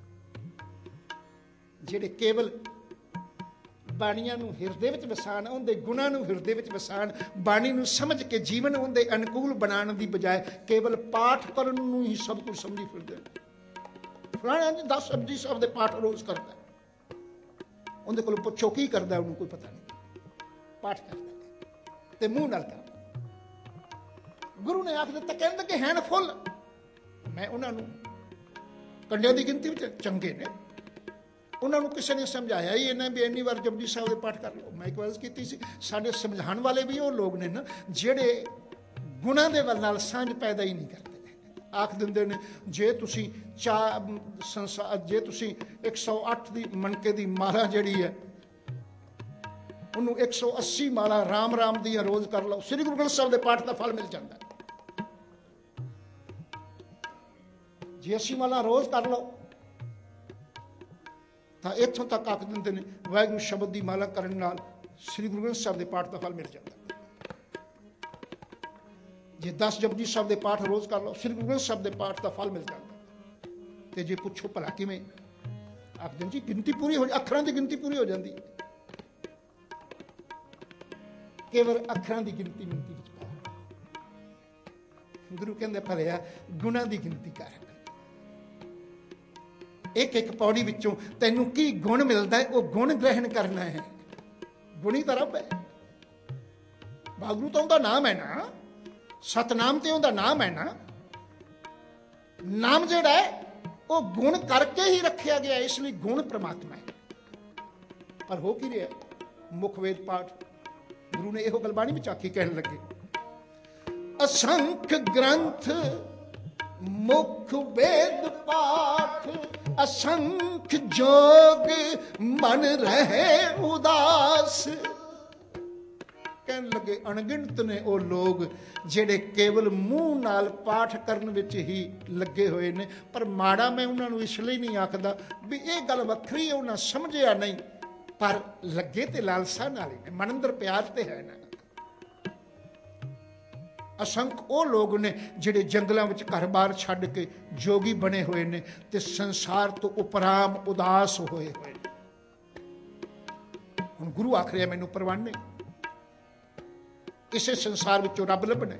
S1: जिहड़े केवल बाणियां नूं हिरदे विच वसान, उनके गुणां नूं हिरदे विच वसान, बाणी नूं समझ के जीवन उनके अनुकूल बनाने की बजाय केवल पाठ करन नूं ही सब कुछ समझी फिरदे। फलाना दस सब्जी साहब दे पाठ रोज़ करता है, उनके कोलों पुछो की करता है, उन्होंने कोई पता नहीं। पाठ करता है ते मूँह नाल करता। गुरु ने आख दिता, कहन लगे हैन फुल, मैं उन्होंने कंडियां की गिनती में चंगे ने, उन्होंने किसी ने समझाया ही इन्हें भी इन्नी बार जपजी साहब के पाठ कर लो। मैं एक बार की सी, साडे समझाने वाले भी वो लोग ने ना जिहड़े गुणां दे नाल सांझ पैदा ही नहीं करते। आख दिंदे ने जे तुसी चा संसार जे तुसी एक सौ अठ की मनके की माला जिहड़ी है उन्होंने एक सौ अस्सी माला राम राम दी रोज़ कर लो, श्री गुरु ग्रंथ साहब के पाठ का फल मिल जाता है। जे अस्सी माला रोज़ कर लो तो इत्थों तक आख दिंदे ने वाहिगुरू शब्द की माला करने नाल श्री गुरु ग्रंथ साहब के पाठ का फल मिल जाता है। जे दस जपजी साहब के पाठ रोज़ कर लो, श्री गुरु ग्रंथ साहब के पाठ का फल मिल जाता है। तो जे पुछो भला किवें, आख दिन जी गिनती पूरी हो, अखरां की गिनती पूरी हो जाती है। केवल अखरां की गिनती मिनती विच पा। गुरु कहंदे भलिया गुणां की गिनती कर, एक एक पौड़ी विचों तैनूं की गुण मिलता है वो गुण ग्रहण करना है। गुणी तो रब है, वाहिगुरू तो उनका नाम है ना, सतनाम तो उनका नाम है ना। नाम जिहड़ा है वो गुण करके ही रखा गया, इसलिए गुण परमात्मा है। पर हो की रहा मुख वेद पाठ। गुरु ने यह गल बाणी में आखी, कहने लगे असंख ग्रंथ मुख वेद पाठ असंख जोग मन रहे उदास। कहने लगे अणगिणत ने वो लोग जेड़े केवल मूँह नाल पाठ करन विच ही लगे हुए ने। पर माड़ा मैं उन्होंने इसलिए नहीं आखदा भी ये गल वखरी है, उन्हें समझिया नहीं, पर लगे तो लालसा नाल ही, मन अंदर प्यार तो है ना। असंख वो लोग ने जिहड़े जंगलों में घर बार छड्ड के जोगी बने हुए ने ते संसार तो उपराम उदास होए हुए। हुण गुरु आख रहा मैनू परवाने इसे संसार विचों रब लभना,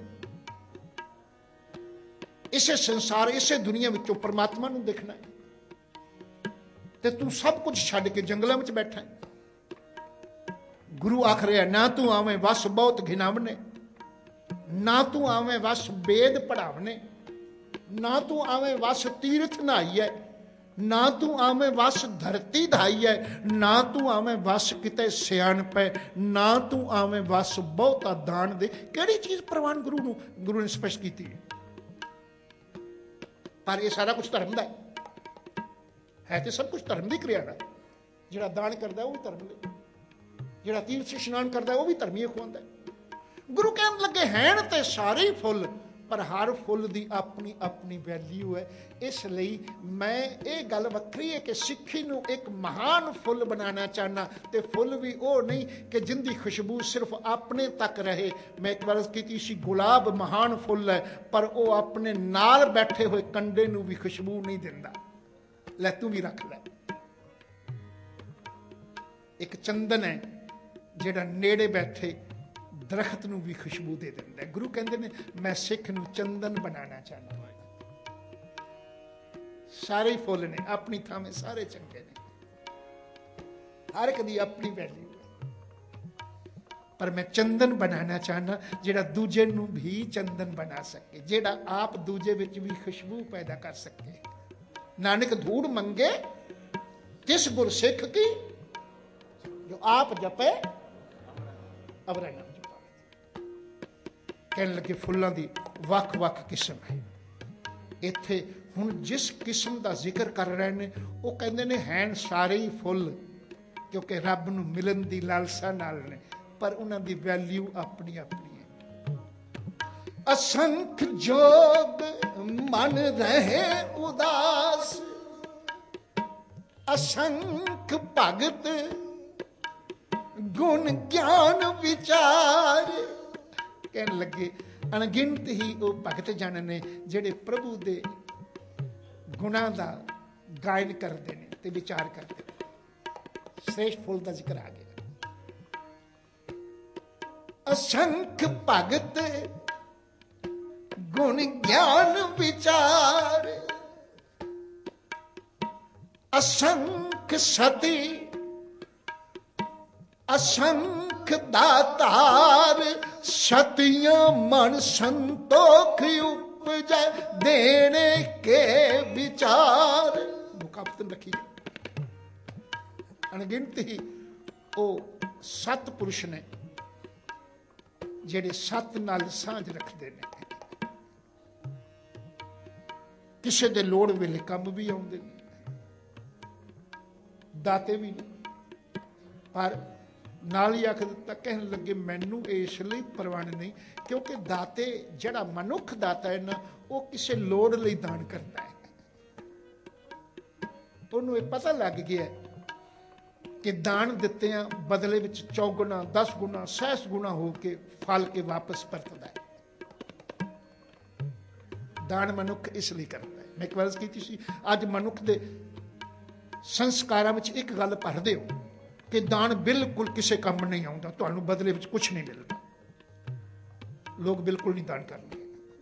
S1: इसे संसार इसे दुनिया विचों परमात्मा नूं देखना है, ते तू सब कुछ छड्ड के जंगलों में बैठा है। गुरु आख रहा ना तू आवें वस बहुत घिनावने, ना तू आवें वस वेद पढ़ावने, ना तू आवें वस तीर्थ नहाई है, ना तू आवें वस धरती धाई है, ना तू आवें वस किते सियाणप है, ना तू आवें वस बहुता दान दे। किहड़ी चीज़ प्रवान गुरु नूं गुरु ने स्पष्ट की है। पर यह सारा कुछ धर्म का है, तो सब कुछ धर्म की क्रिया है। जिहड़ा दान करता है वह भी धर्म दे, जिहड़ा तीर्थ इशनान करता है वह भी धर्मी खुआंदा है। गुरु कहन लगे हैं तो सारे ही फुल, पर हर फुल की अपनी अपनी वैल्यू है। इसलिए मैं ये गल वक्री है कि सिक्खी नूं एक महान फुल बनाना चाहना, तो फुल भी वो नहीं कि जिंदी खुशबू सिर्फ अपने तक रहे। मैं एक बार की सी गुलाब महान फुल है, पर वो अपने नाल बैठे हुए कंडे नूं भी खुशबू नहीं दिंदा। लै तू भी रख लै। एक चंदन है जिहड़ा नेड़े बैठे दरख्त नूं भी खुशबू दे दिंदा है। गुरु कहंदे ने मैं सिख नूं चंदन बनाना चाहता हूं। सारे फुल ने अपनी थां में सारे चंगे ने, हर एक दी अपनी वैल्यू है, पर मैं चंदन बनाना चाहना जिहड़ा दूजे नूं भी चंदन बना सके, जिहड़ा आप दूजे विच भी खुशबू पैदा कर सके। नानक धूड़ मंगे तिस गुर सिख की, जो आप जपे अवरा नाम जपावे। कहने लगे फुल्लां दी वख वख किस्म है। इत्थे हुण जिस किस्म का जिक्र कर रहे हैं वो कहते हैं हैं सारे ही फुल, क्योंकि रब नूं मिलन दी लालसा नाल ने, पर उन्हां दी वैल्यू अपनी अपनी है। असंख जोग मन रहे उदास, असंख भगत गुण ज्ञान विचार। कहने लगे अनगिनत ही वो भगत जन ने जिहड़े प्रभु दे गुणां दा गायन करते हैं ते विचार करते हैं। श्रेष्ठ फुल का जिक्र आ गया। असंख भगत गुण ज्ञान विचार, असंख सती असंख दातार, सतियां मन संतोख उपजै देने के विचार। मुकाबतन रखी अनगिनत ही वो सत पुरुष ने जेड़े सत नाल सांझ रखते हैं। किसी दे लोड़ वेले कम भी आउंदे ने, दाते भी ने, पर नाल ही आख दिता। कहने लगे मैनू इसलिए परवान नहीं क्योंकि दाते जड़ा मनुख दाता है ना वो किसी लोड़ लई दान करता है। उन्होंने ये पता लग गया कि दान दिते बदले विच चौगुना दस गुना सहस गुना हो के फल के वापस परतदा है। दान मनुख इसलिए करता है। मैं एक बार की सी अज मनुख के संस्कारां विच एक गल भर दिओ कि दान बिल्कुल किसी काम नहीं आता, तुहानू बदले में कुछ नहीं मिलता। लोग बिल्कुल नहीं दान करते।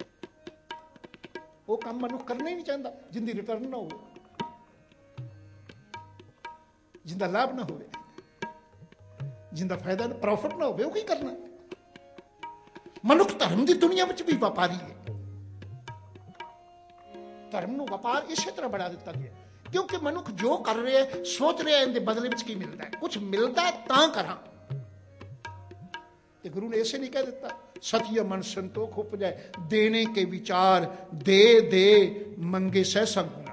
S1: वो काम मनुख करना ही नहीं चाहता जिंदी रिटर्न ना हो, जिंदा लाभ ना हो, जिंदा फायदा प्रॉफिट ना हो, वो की करना। मनुख धर्म की दुनिया में भी व्यापारी है। धर्म नूं व्यापार इस तरह बढ़ा दिता गया क्योंकि मनुख जो कर रहे हैं सोच रहे हैं इनके बदले में की मिलता है, कुछ मिलता है तां करा। गुरु ने ऐसे नहीं कह दिता सतिया मन संतोख उपजाए देने के विचार, दे दे मंगे सह संगुना।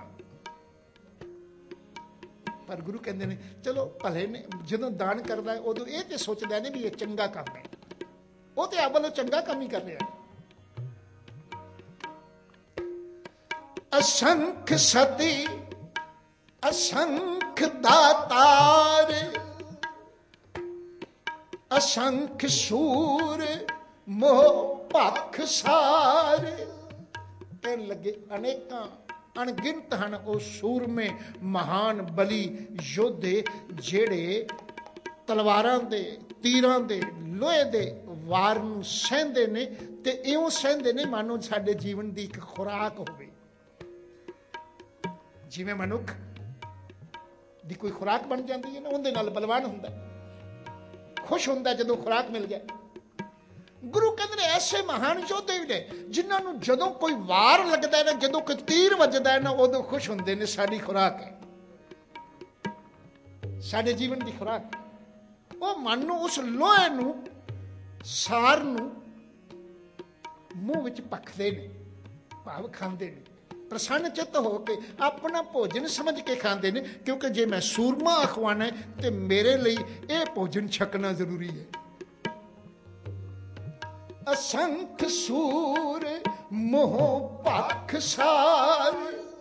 S1: पर गुरु कहते हैं चलो भले ने जो दान करता है उदों ये तो सोचता है भी ये चंगा काम है, वो तो आप वालों चंगा काम ही कर रहा है। असंख सती असंख दातार, असंख सूर मोह पख सार। कहने लगे अनेकां अणगिनत हैं वो सूरमे महान बली योधे जेड़े तलवारां दे तीरां दे लोहे दे वार नूं सहंदे ने ते इउं सहंदे ने मानो साडे जीवन दी एक खुराक होवे। जिवें मनुख दी कोई खुराक बन जाती है ना, उहदे नाल बलवान हुंदा, खुश हुंदा जदों खुराक मिल जाए। ਗੁਰੂ ਕਹਿੰਦੇ ਨੇ ਐਸੇ ਮਹਾਨ ਯੋਧੇ ਵੀ ਨੇ ਜਿਨ੍ਹਾਂ ਨੂੰ ਜਦੋਂ ਕੋਈ ਵਾਰ ਲੱਗਦਾ ਨਾ, ਜਦੋਂ ਕੋਈ ਤੀਰ ਵੱਜਦਾ ਨਾ, ਉਦੋਂ ਖੁਸ਼ ਹੁੰਦੇ ਨੇ। ਸਾਡੀ ਖੁਰਾਕ ਹੈ, ਸਾਡੇ ਜੀਵਨ ਦੀ ਖੁਰਾਕ। ਉਹ ਮਨ ਨੂੰ, ਉਸ ਲੋਹੇ ਨੂੰ, ਸਾਰ ਨੂੰ ਮੂੰਹ ਵਿੱਚ ਭਖਦੇ ਨੇ, ਭਾਵ ਖਾਂਦੇ ਨੇ, ਪ੍ਰਸੰਨ ਚਿੱਤ ਹੋ ਕੇ ਆਪਣਾ ਭੋਜਨ ਸਮਝ ਕੇ ਖਾਂਦੇ ਨੇ। ਕਿਉਂਕਿ ਜੇ ਮੈਂ ਸੂਰਮਾ ਖਵਾਉਣਾ ਤੇ ਮੇਰੇ ਲਈ ਇਹ ਭੋਜਨ ਛਕਣਾ ਜ਼ਰੂਰੀ ਹੈ। ਅਸੰਖ ਸੂਰ ਮੋਹ ਭਖ ਸਾਰ,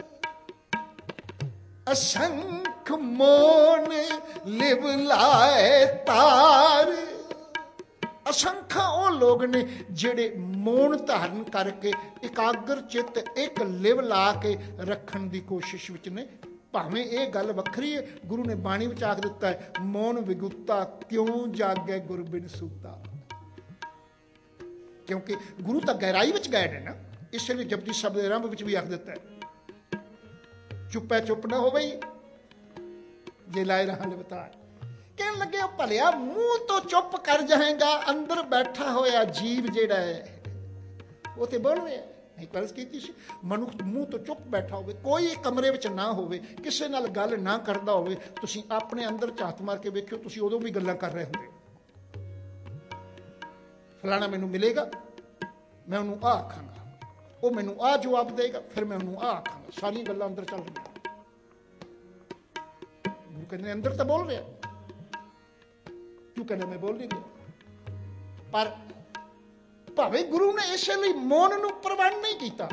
S1: ਅਸੰਖ ਮੋਨ ਲਿਵ ਲਾਏ ਤਾਰ। ਅਸੰਖਾਂ ਉਹ ਲੋਕ ਨੇ ਜਿਹੜੇ ਮੌਨ ਧਾਰਨ ਕਰਕੇ ਇਕਾਗਰ ਚਿੱਤ ਇੱਕ ਲਿਵ ਲਾ ਕੇ ਰੱਖਣ ਦੀ ਕੋਸ਼ਿਸ਼ ਵਿੱਚ ਨੇ। ਭਾਵੇਂ ਇਹ ਗੱਲ ਵੱਖਰੀ ਹੈ, ਗੁਰੂ ਨੇ ਬਾਣੀ ਵਿੱਚ ਆਖ ਦਿੱਤਾ ਹੈ, ਮੌਨ ਵਿਗੁਤਾ ਕਿਉਂ ਜਾਗੈ ਗੁਰ ਬਿਨ ਸੂਤਾ। ਕਿਉਂਕਿ ਗੁਰੂ ਤਾਂ ਗਹਿਰਾਈ ਵਿੱਚ ਗਏ ਨੇ ਨਾ, ਇਸ ਲਈ ਜਪਜੀ ਸ਼ਬਦ ਦੇ ਆਰੰਭ ਵਿੱਚ ਵੀ ਆਖ ਦਿੱਤਾ ਹੈ, ਚੁੱਪੈ ਚੁੱਪ ਨਾ ਹੋਵੇ ਜੇ ਲਾਏ ਰਹਾ ਲਵਤਾਰ। ਕਹਿਣ ਲੱਗੇ ਉਹ ਭਲਿਆ ਮੂੰਹ ਤੋਂ ਚੁੱਪ ਕਰ ਜਾਏਗਾ, ਅੰਦਰ ਬੈਠਾ ਹੋਇਆ ਜੀਵ ਜਿਹੜਾ ਹੈ ਉਹ ਤੇ ਬੋਲ ਰਿਹਾ। ਨਹੀਂ ਪਰਸ ਕੀਤੀ ਸੀ, ਮਨੁੱਖ ਮੂੰਹ ਤੋਂ ਚੁੱਪ ਬੈਠਾ ਹੋਵੇ, ਕੋਈ ਕਮਰੇ ਵਿੱਚ ਨਾ ਹੋਵੇ, ਕਿਸੇ ਨਾਲ ਗੱਲ ਨਾ ਕਰਦਾ ਹੋਵੇ, ਤੁਸੀਂ ਆਪਣੇ ਅੰਦਰ ਝਾਤ ਮਾਰ ਕੇ ਵੇਖਿਓ, ਤੁਸੀਂ ਉਦੋਂ ਵੀ ਗੱਲਾਂ ਕਰ ਰਹੇ ਹੁੰਦੇ। ਫਲਾਣਾ ਮੈਨੂੰ ਮਿਲੇਗਾ, ਮੈਂ ਉਹਨੂੰ ਆਹ ਆਖਾਂਗਾ, ਉਹ ਮੈਨੂੰ ਆਹ ਜਵਾਬ ਦੇਗਾ, ਫਿਰ ਮੈਂ ਉਹਨੂੰ ਆਹ ਆਖਾਂਗਾ। ਸਾਰੀਆਂ ਗੱਲਾਂ ਅੰਦਰ ਚੱਲ ਰਹੀਆਂ। ਗੁਰੂ ਕਹਿੰਦੇ ਅੰਦਰ ਤਾਂ ਬੋਲ ਰਿਹਾ, ਤੂੰ ਕਹਿੰਦਾ ਮੈਂ ਬੋਲ ਨਹੀਂ ਰਿਹਾ। ਪਰ ਭਾਵੇਂ ਗੁਰੂ ਨੇ ਇਸੇ ਲਈ ਮੌਨ ਨੂੰ ਪ੍ਰਵਾਨ ਨਹੀਂ ਕੀਤਾ,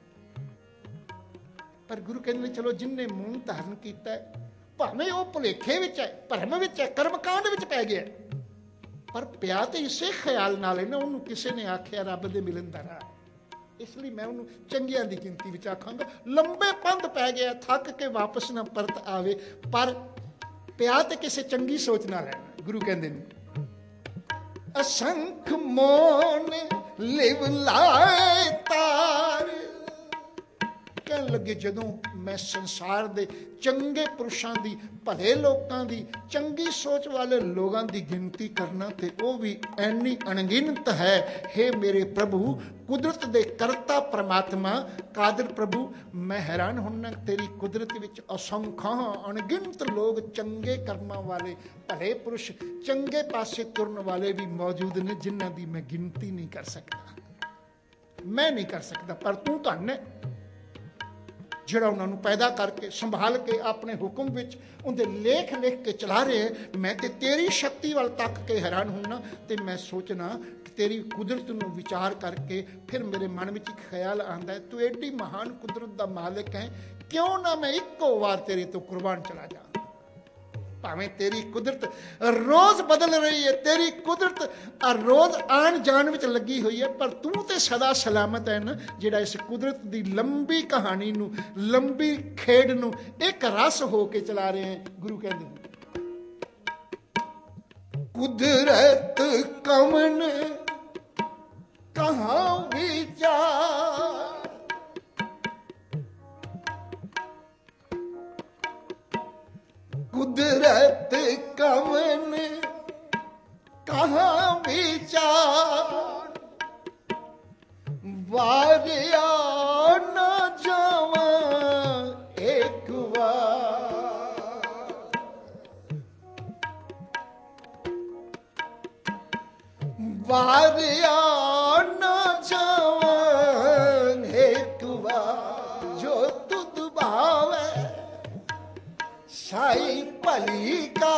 S1: ਪਰ ਗੁਰੂ ਕਹਿੰਦੇ ਚਲੋ ਜਿੰਨੇ ਮੌਨ ਧਾਰਨ ਕੀਤਾ, ਭਾਵੇਂ ਉਹ ਭੁਲੇਖੇ ਵਿੱਚ ਹੈ, ਭਰਮ ਵਿੱਚ ਹੈ, ਕਰਮਕਾਂਡ ਵਿੱਚ ਪੈ ਗਿਆ, ਪਰ ਪਿਆ ਤੇ ਇਸੇ ਖਿਆਲ ਨਾਲ ਹੈ ਨਾ, ਉਹਨੂੰ ਕਿਸੇ ਨੇ ਆਖਿਆ ਰੱਬ ਦੇ ਮਿਲਣ ਦਾ ਰਾਹ, ਇਸ ਲਈ ਮੈਂ ਉਹਨੂੰ ਚੰਗਿਆਂ ਦੀ ਗਿਣਤੀ ਵਿੱਚ ਆਖਾਂਗਾ। ਲੰਬੇ ਪੰਧ ਪੈ ਗਿਆ, ਥੱਕ ਕੇ ਵਾਪਸ ਨਾ ਪਰਤ ਆਵੇ, ਪਰ ਪਿਆ ਤੇ ਕਿਸੇ ਚੰਗੀ ਸੋਚ ਨਾਲ ਹੈ। ਗੁਰੂ ਕਹਿੰਦੇ ਨੇ ਅਸੰਖ ਮੋਨ ਲਿਵ ਲਾਏ ਤਾਰ। ਕਹਿਣ ਲੱਗੇ ਜਦੋਂ ਮੈਂ ਸੰਸਾਰ ਦੇ ਚੰਗੇ ਪੁਰਸ਼ਾਂ ਦੀ, ਭਲੇ ਲੋਕਾਂ ਦੀ, ਚੰਗੀ ਸੋਚ ਵਾਲੇ ਲੋਕਾਂ ਦੀ ਗਿਣਤੀ ਕਰਨਾ ਤੇ ਉਹ ਵੀ ਐਨੀ ਅਣਗਿਣਤ ਹੈ। ਹੇ ਮੇਰੇ ਪ੍ਰਭੂ, ਕੁਦਰਤ ਦੇ ਕਰਤਾ ਪ੍ਰਮਾਤਮਾ, ਕਾਦਰ ਪ੍ਰਭੂ, ਮੈਂ ਹੈਰਾਨ ਹੁੰਨਾ ਤੇਰੀ ਕੁਦਰਤ ਵਿੱਚ ਅਸੰਖਾਂ ਅਣਗਿਣਤ ਲੋਕ, ਚੰਗੇ ਕਰਮਾਂ ਵਾਲੇ, ਭਲੇ ਪੁਰਸ਼, ਚੰਗੇ ਪਾਸੇ ਤੁਰਨ ਵਾਲੇ ਵੀ ਮੌਜੂਦ ਨੇ, ਜਿਨ੍ਹਾਂ ਦੀ ਮੈਂ ਗਿਣਤੀ ਨਹੀਂ ਕਰ ਸਕਦਾ, ਮੈਂ ਨਹੀਂ ਕਰ ਸਕਦਾ। ਪਰ ਤੂੰ ਧੰਨ ਹੈ ਜਿਹੜਾ ਉਹਨਾਂ ਨੂੰ ਪੈਦਾ ਕਰਕੇ ਸੰਭਾਲ ਕੇ ਆਪਣੇ ਹੁਕਮ ਵਿੱਚ ਉਹਦੇ ਲੇਖ ਲਿਖ ਕੇ ਚਲਾ ਰਿਹਾ। ਮੈਂ ਤੇ ਤੇਰੀ ਸ਼ਕਤੀ ਵੱਲ ਤੱਕ ਕੇ ਹੈਰਾਨ ਹੁੰਨਾ ਤੇ ਮੈਂ ਸੋਚਣਾ ਕਿ ਤੇਰੀ ਕੁਦਰਤ ਨੂੰ ਵਿਚਾਰ ਕਰਕੇ ਫਿਰ ਮੇਰੇ ਮਨ ਵਿੱਚ ਇੱਕ ਖਿਆਲ ਆਉਂਦਾ ਹੈ, ਤੂੰ ਐਡੀ ਮਹਾਨ ਕੁਦਰਤ ਦਾ ਮਾਲਕ ਹੈ, ਕਿਉਂ ਨਾ ਮੈਂ ਇੱਕੋ ਵਾਰ ਤੇਰੇ ਤੋਂ ਕੁਰਬਾਨ ਚਲਾ ਜਾ। ਭਾਵੇਂ ਤੇਰੀ ਕੁਦਰਤ ਰੋਜ਼ ਬਦਲ ਰਹੀ ਹੈ, ਤੇਰੀ ਕੁਦਰਤ ਰੋਜ਼ ਆਣ ਜਾਣ ਵਿੱਚ ਲੱਗੀ ਹੋਈ ਹੈ, ਪਰ ਤੂੰ ਤੇ ਸਦਾ ਸਲਾਮਤ ਹੈ ਨਾ, ਜਿਹੜਾ ਇਸ ਕੁਦਰਤ ਦੀ ਲੰਬੀ ਕਹਾਣੀ ਨੂੰ, ਲੰਬੀ ਖੇਡ ਨੂੰ ਇੱਕ ਰਸ ਹੋ ਕੇ ਚਲਾ ਰਹੇ ਹੈ। ਗੁਰੂ ਕਹਿੰਦੇ ਕੁਦਰਤ ਕਮਨ ਕਹਾਂ ਵਿਚਾਰ, कुदरत कवन कहाँ विचार, वारिया न जावा एक बार, वारिया न जावा एक बार, जो तुद भावे साई भली का,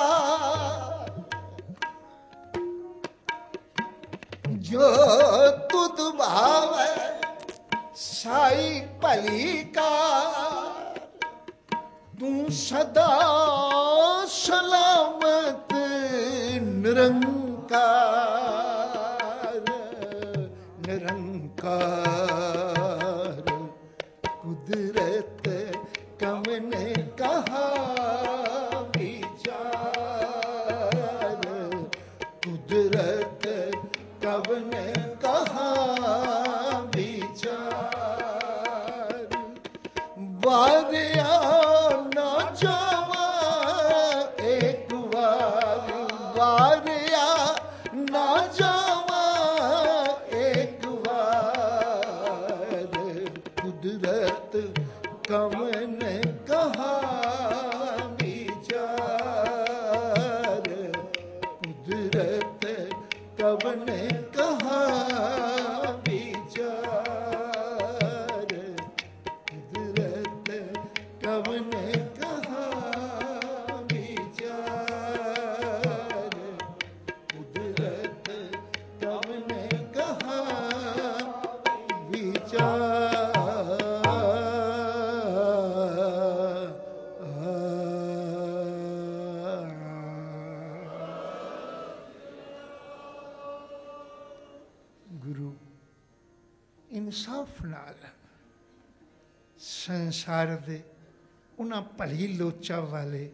S1: जो तुद भावे साई भली का, तू सदा सलामत निरंकार, निरंकार। कुदरत कमन कहा कुदरत कवन कहाँ विचार, वारिया न जावा एक बार, वारिया न जावा कवन कहा विचार, कुदरत कवन कहा विचार, कुदरत कवन कहा विचार, कुदरत कवन कहा विचार। गुरु इंसाफ नाल संसार दे उन्हां भली लोचा वाले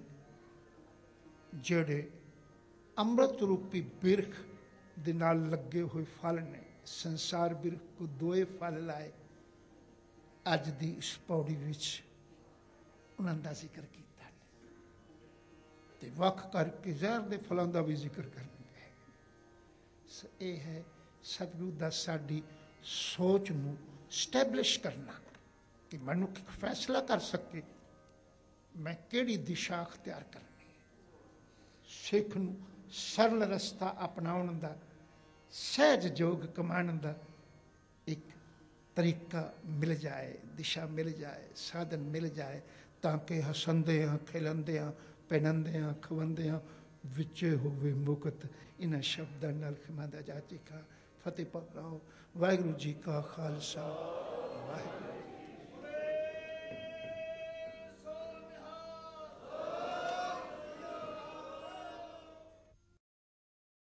S1: जेड़े अमृत रूपी बिरख दे नाल लगे हुए फल ने, संसार बिरख को दोए फल लाए। अज दी इस पौड़ी विच उन्हां दा जिक्र कीता ते वख करके जहर दे फलों दा भी जिक्र करनगे। ये है सतगुरु दा साडी सोच नूं स्टैबलिश करना कि मनुख एक फैसला कर सके मैं किहड़ी दिशा अख्तियार करनी है। सिख नूं सरल रस्ता अपनाउण दा, सहज जोग कमाण दा एक तरीका मिल जाए, दिशा मिल जाए, साधन मिल जाए, ताकि हसंदे हाँ खिलंदे हाँ पहनंदे हाँ खवंदे हाँ विचे होवे मुकत। इन्हां शब्दां नाल खिमा दा जाती का फतेह पाओ। वाहिगुरू जी का खालसा, वाहिगुरू।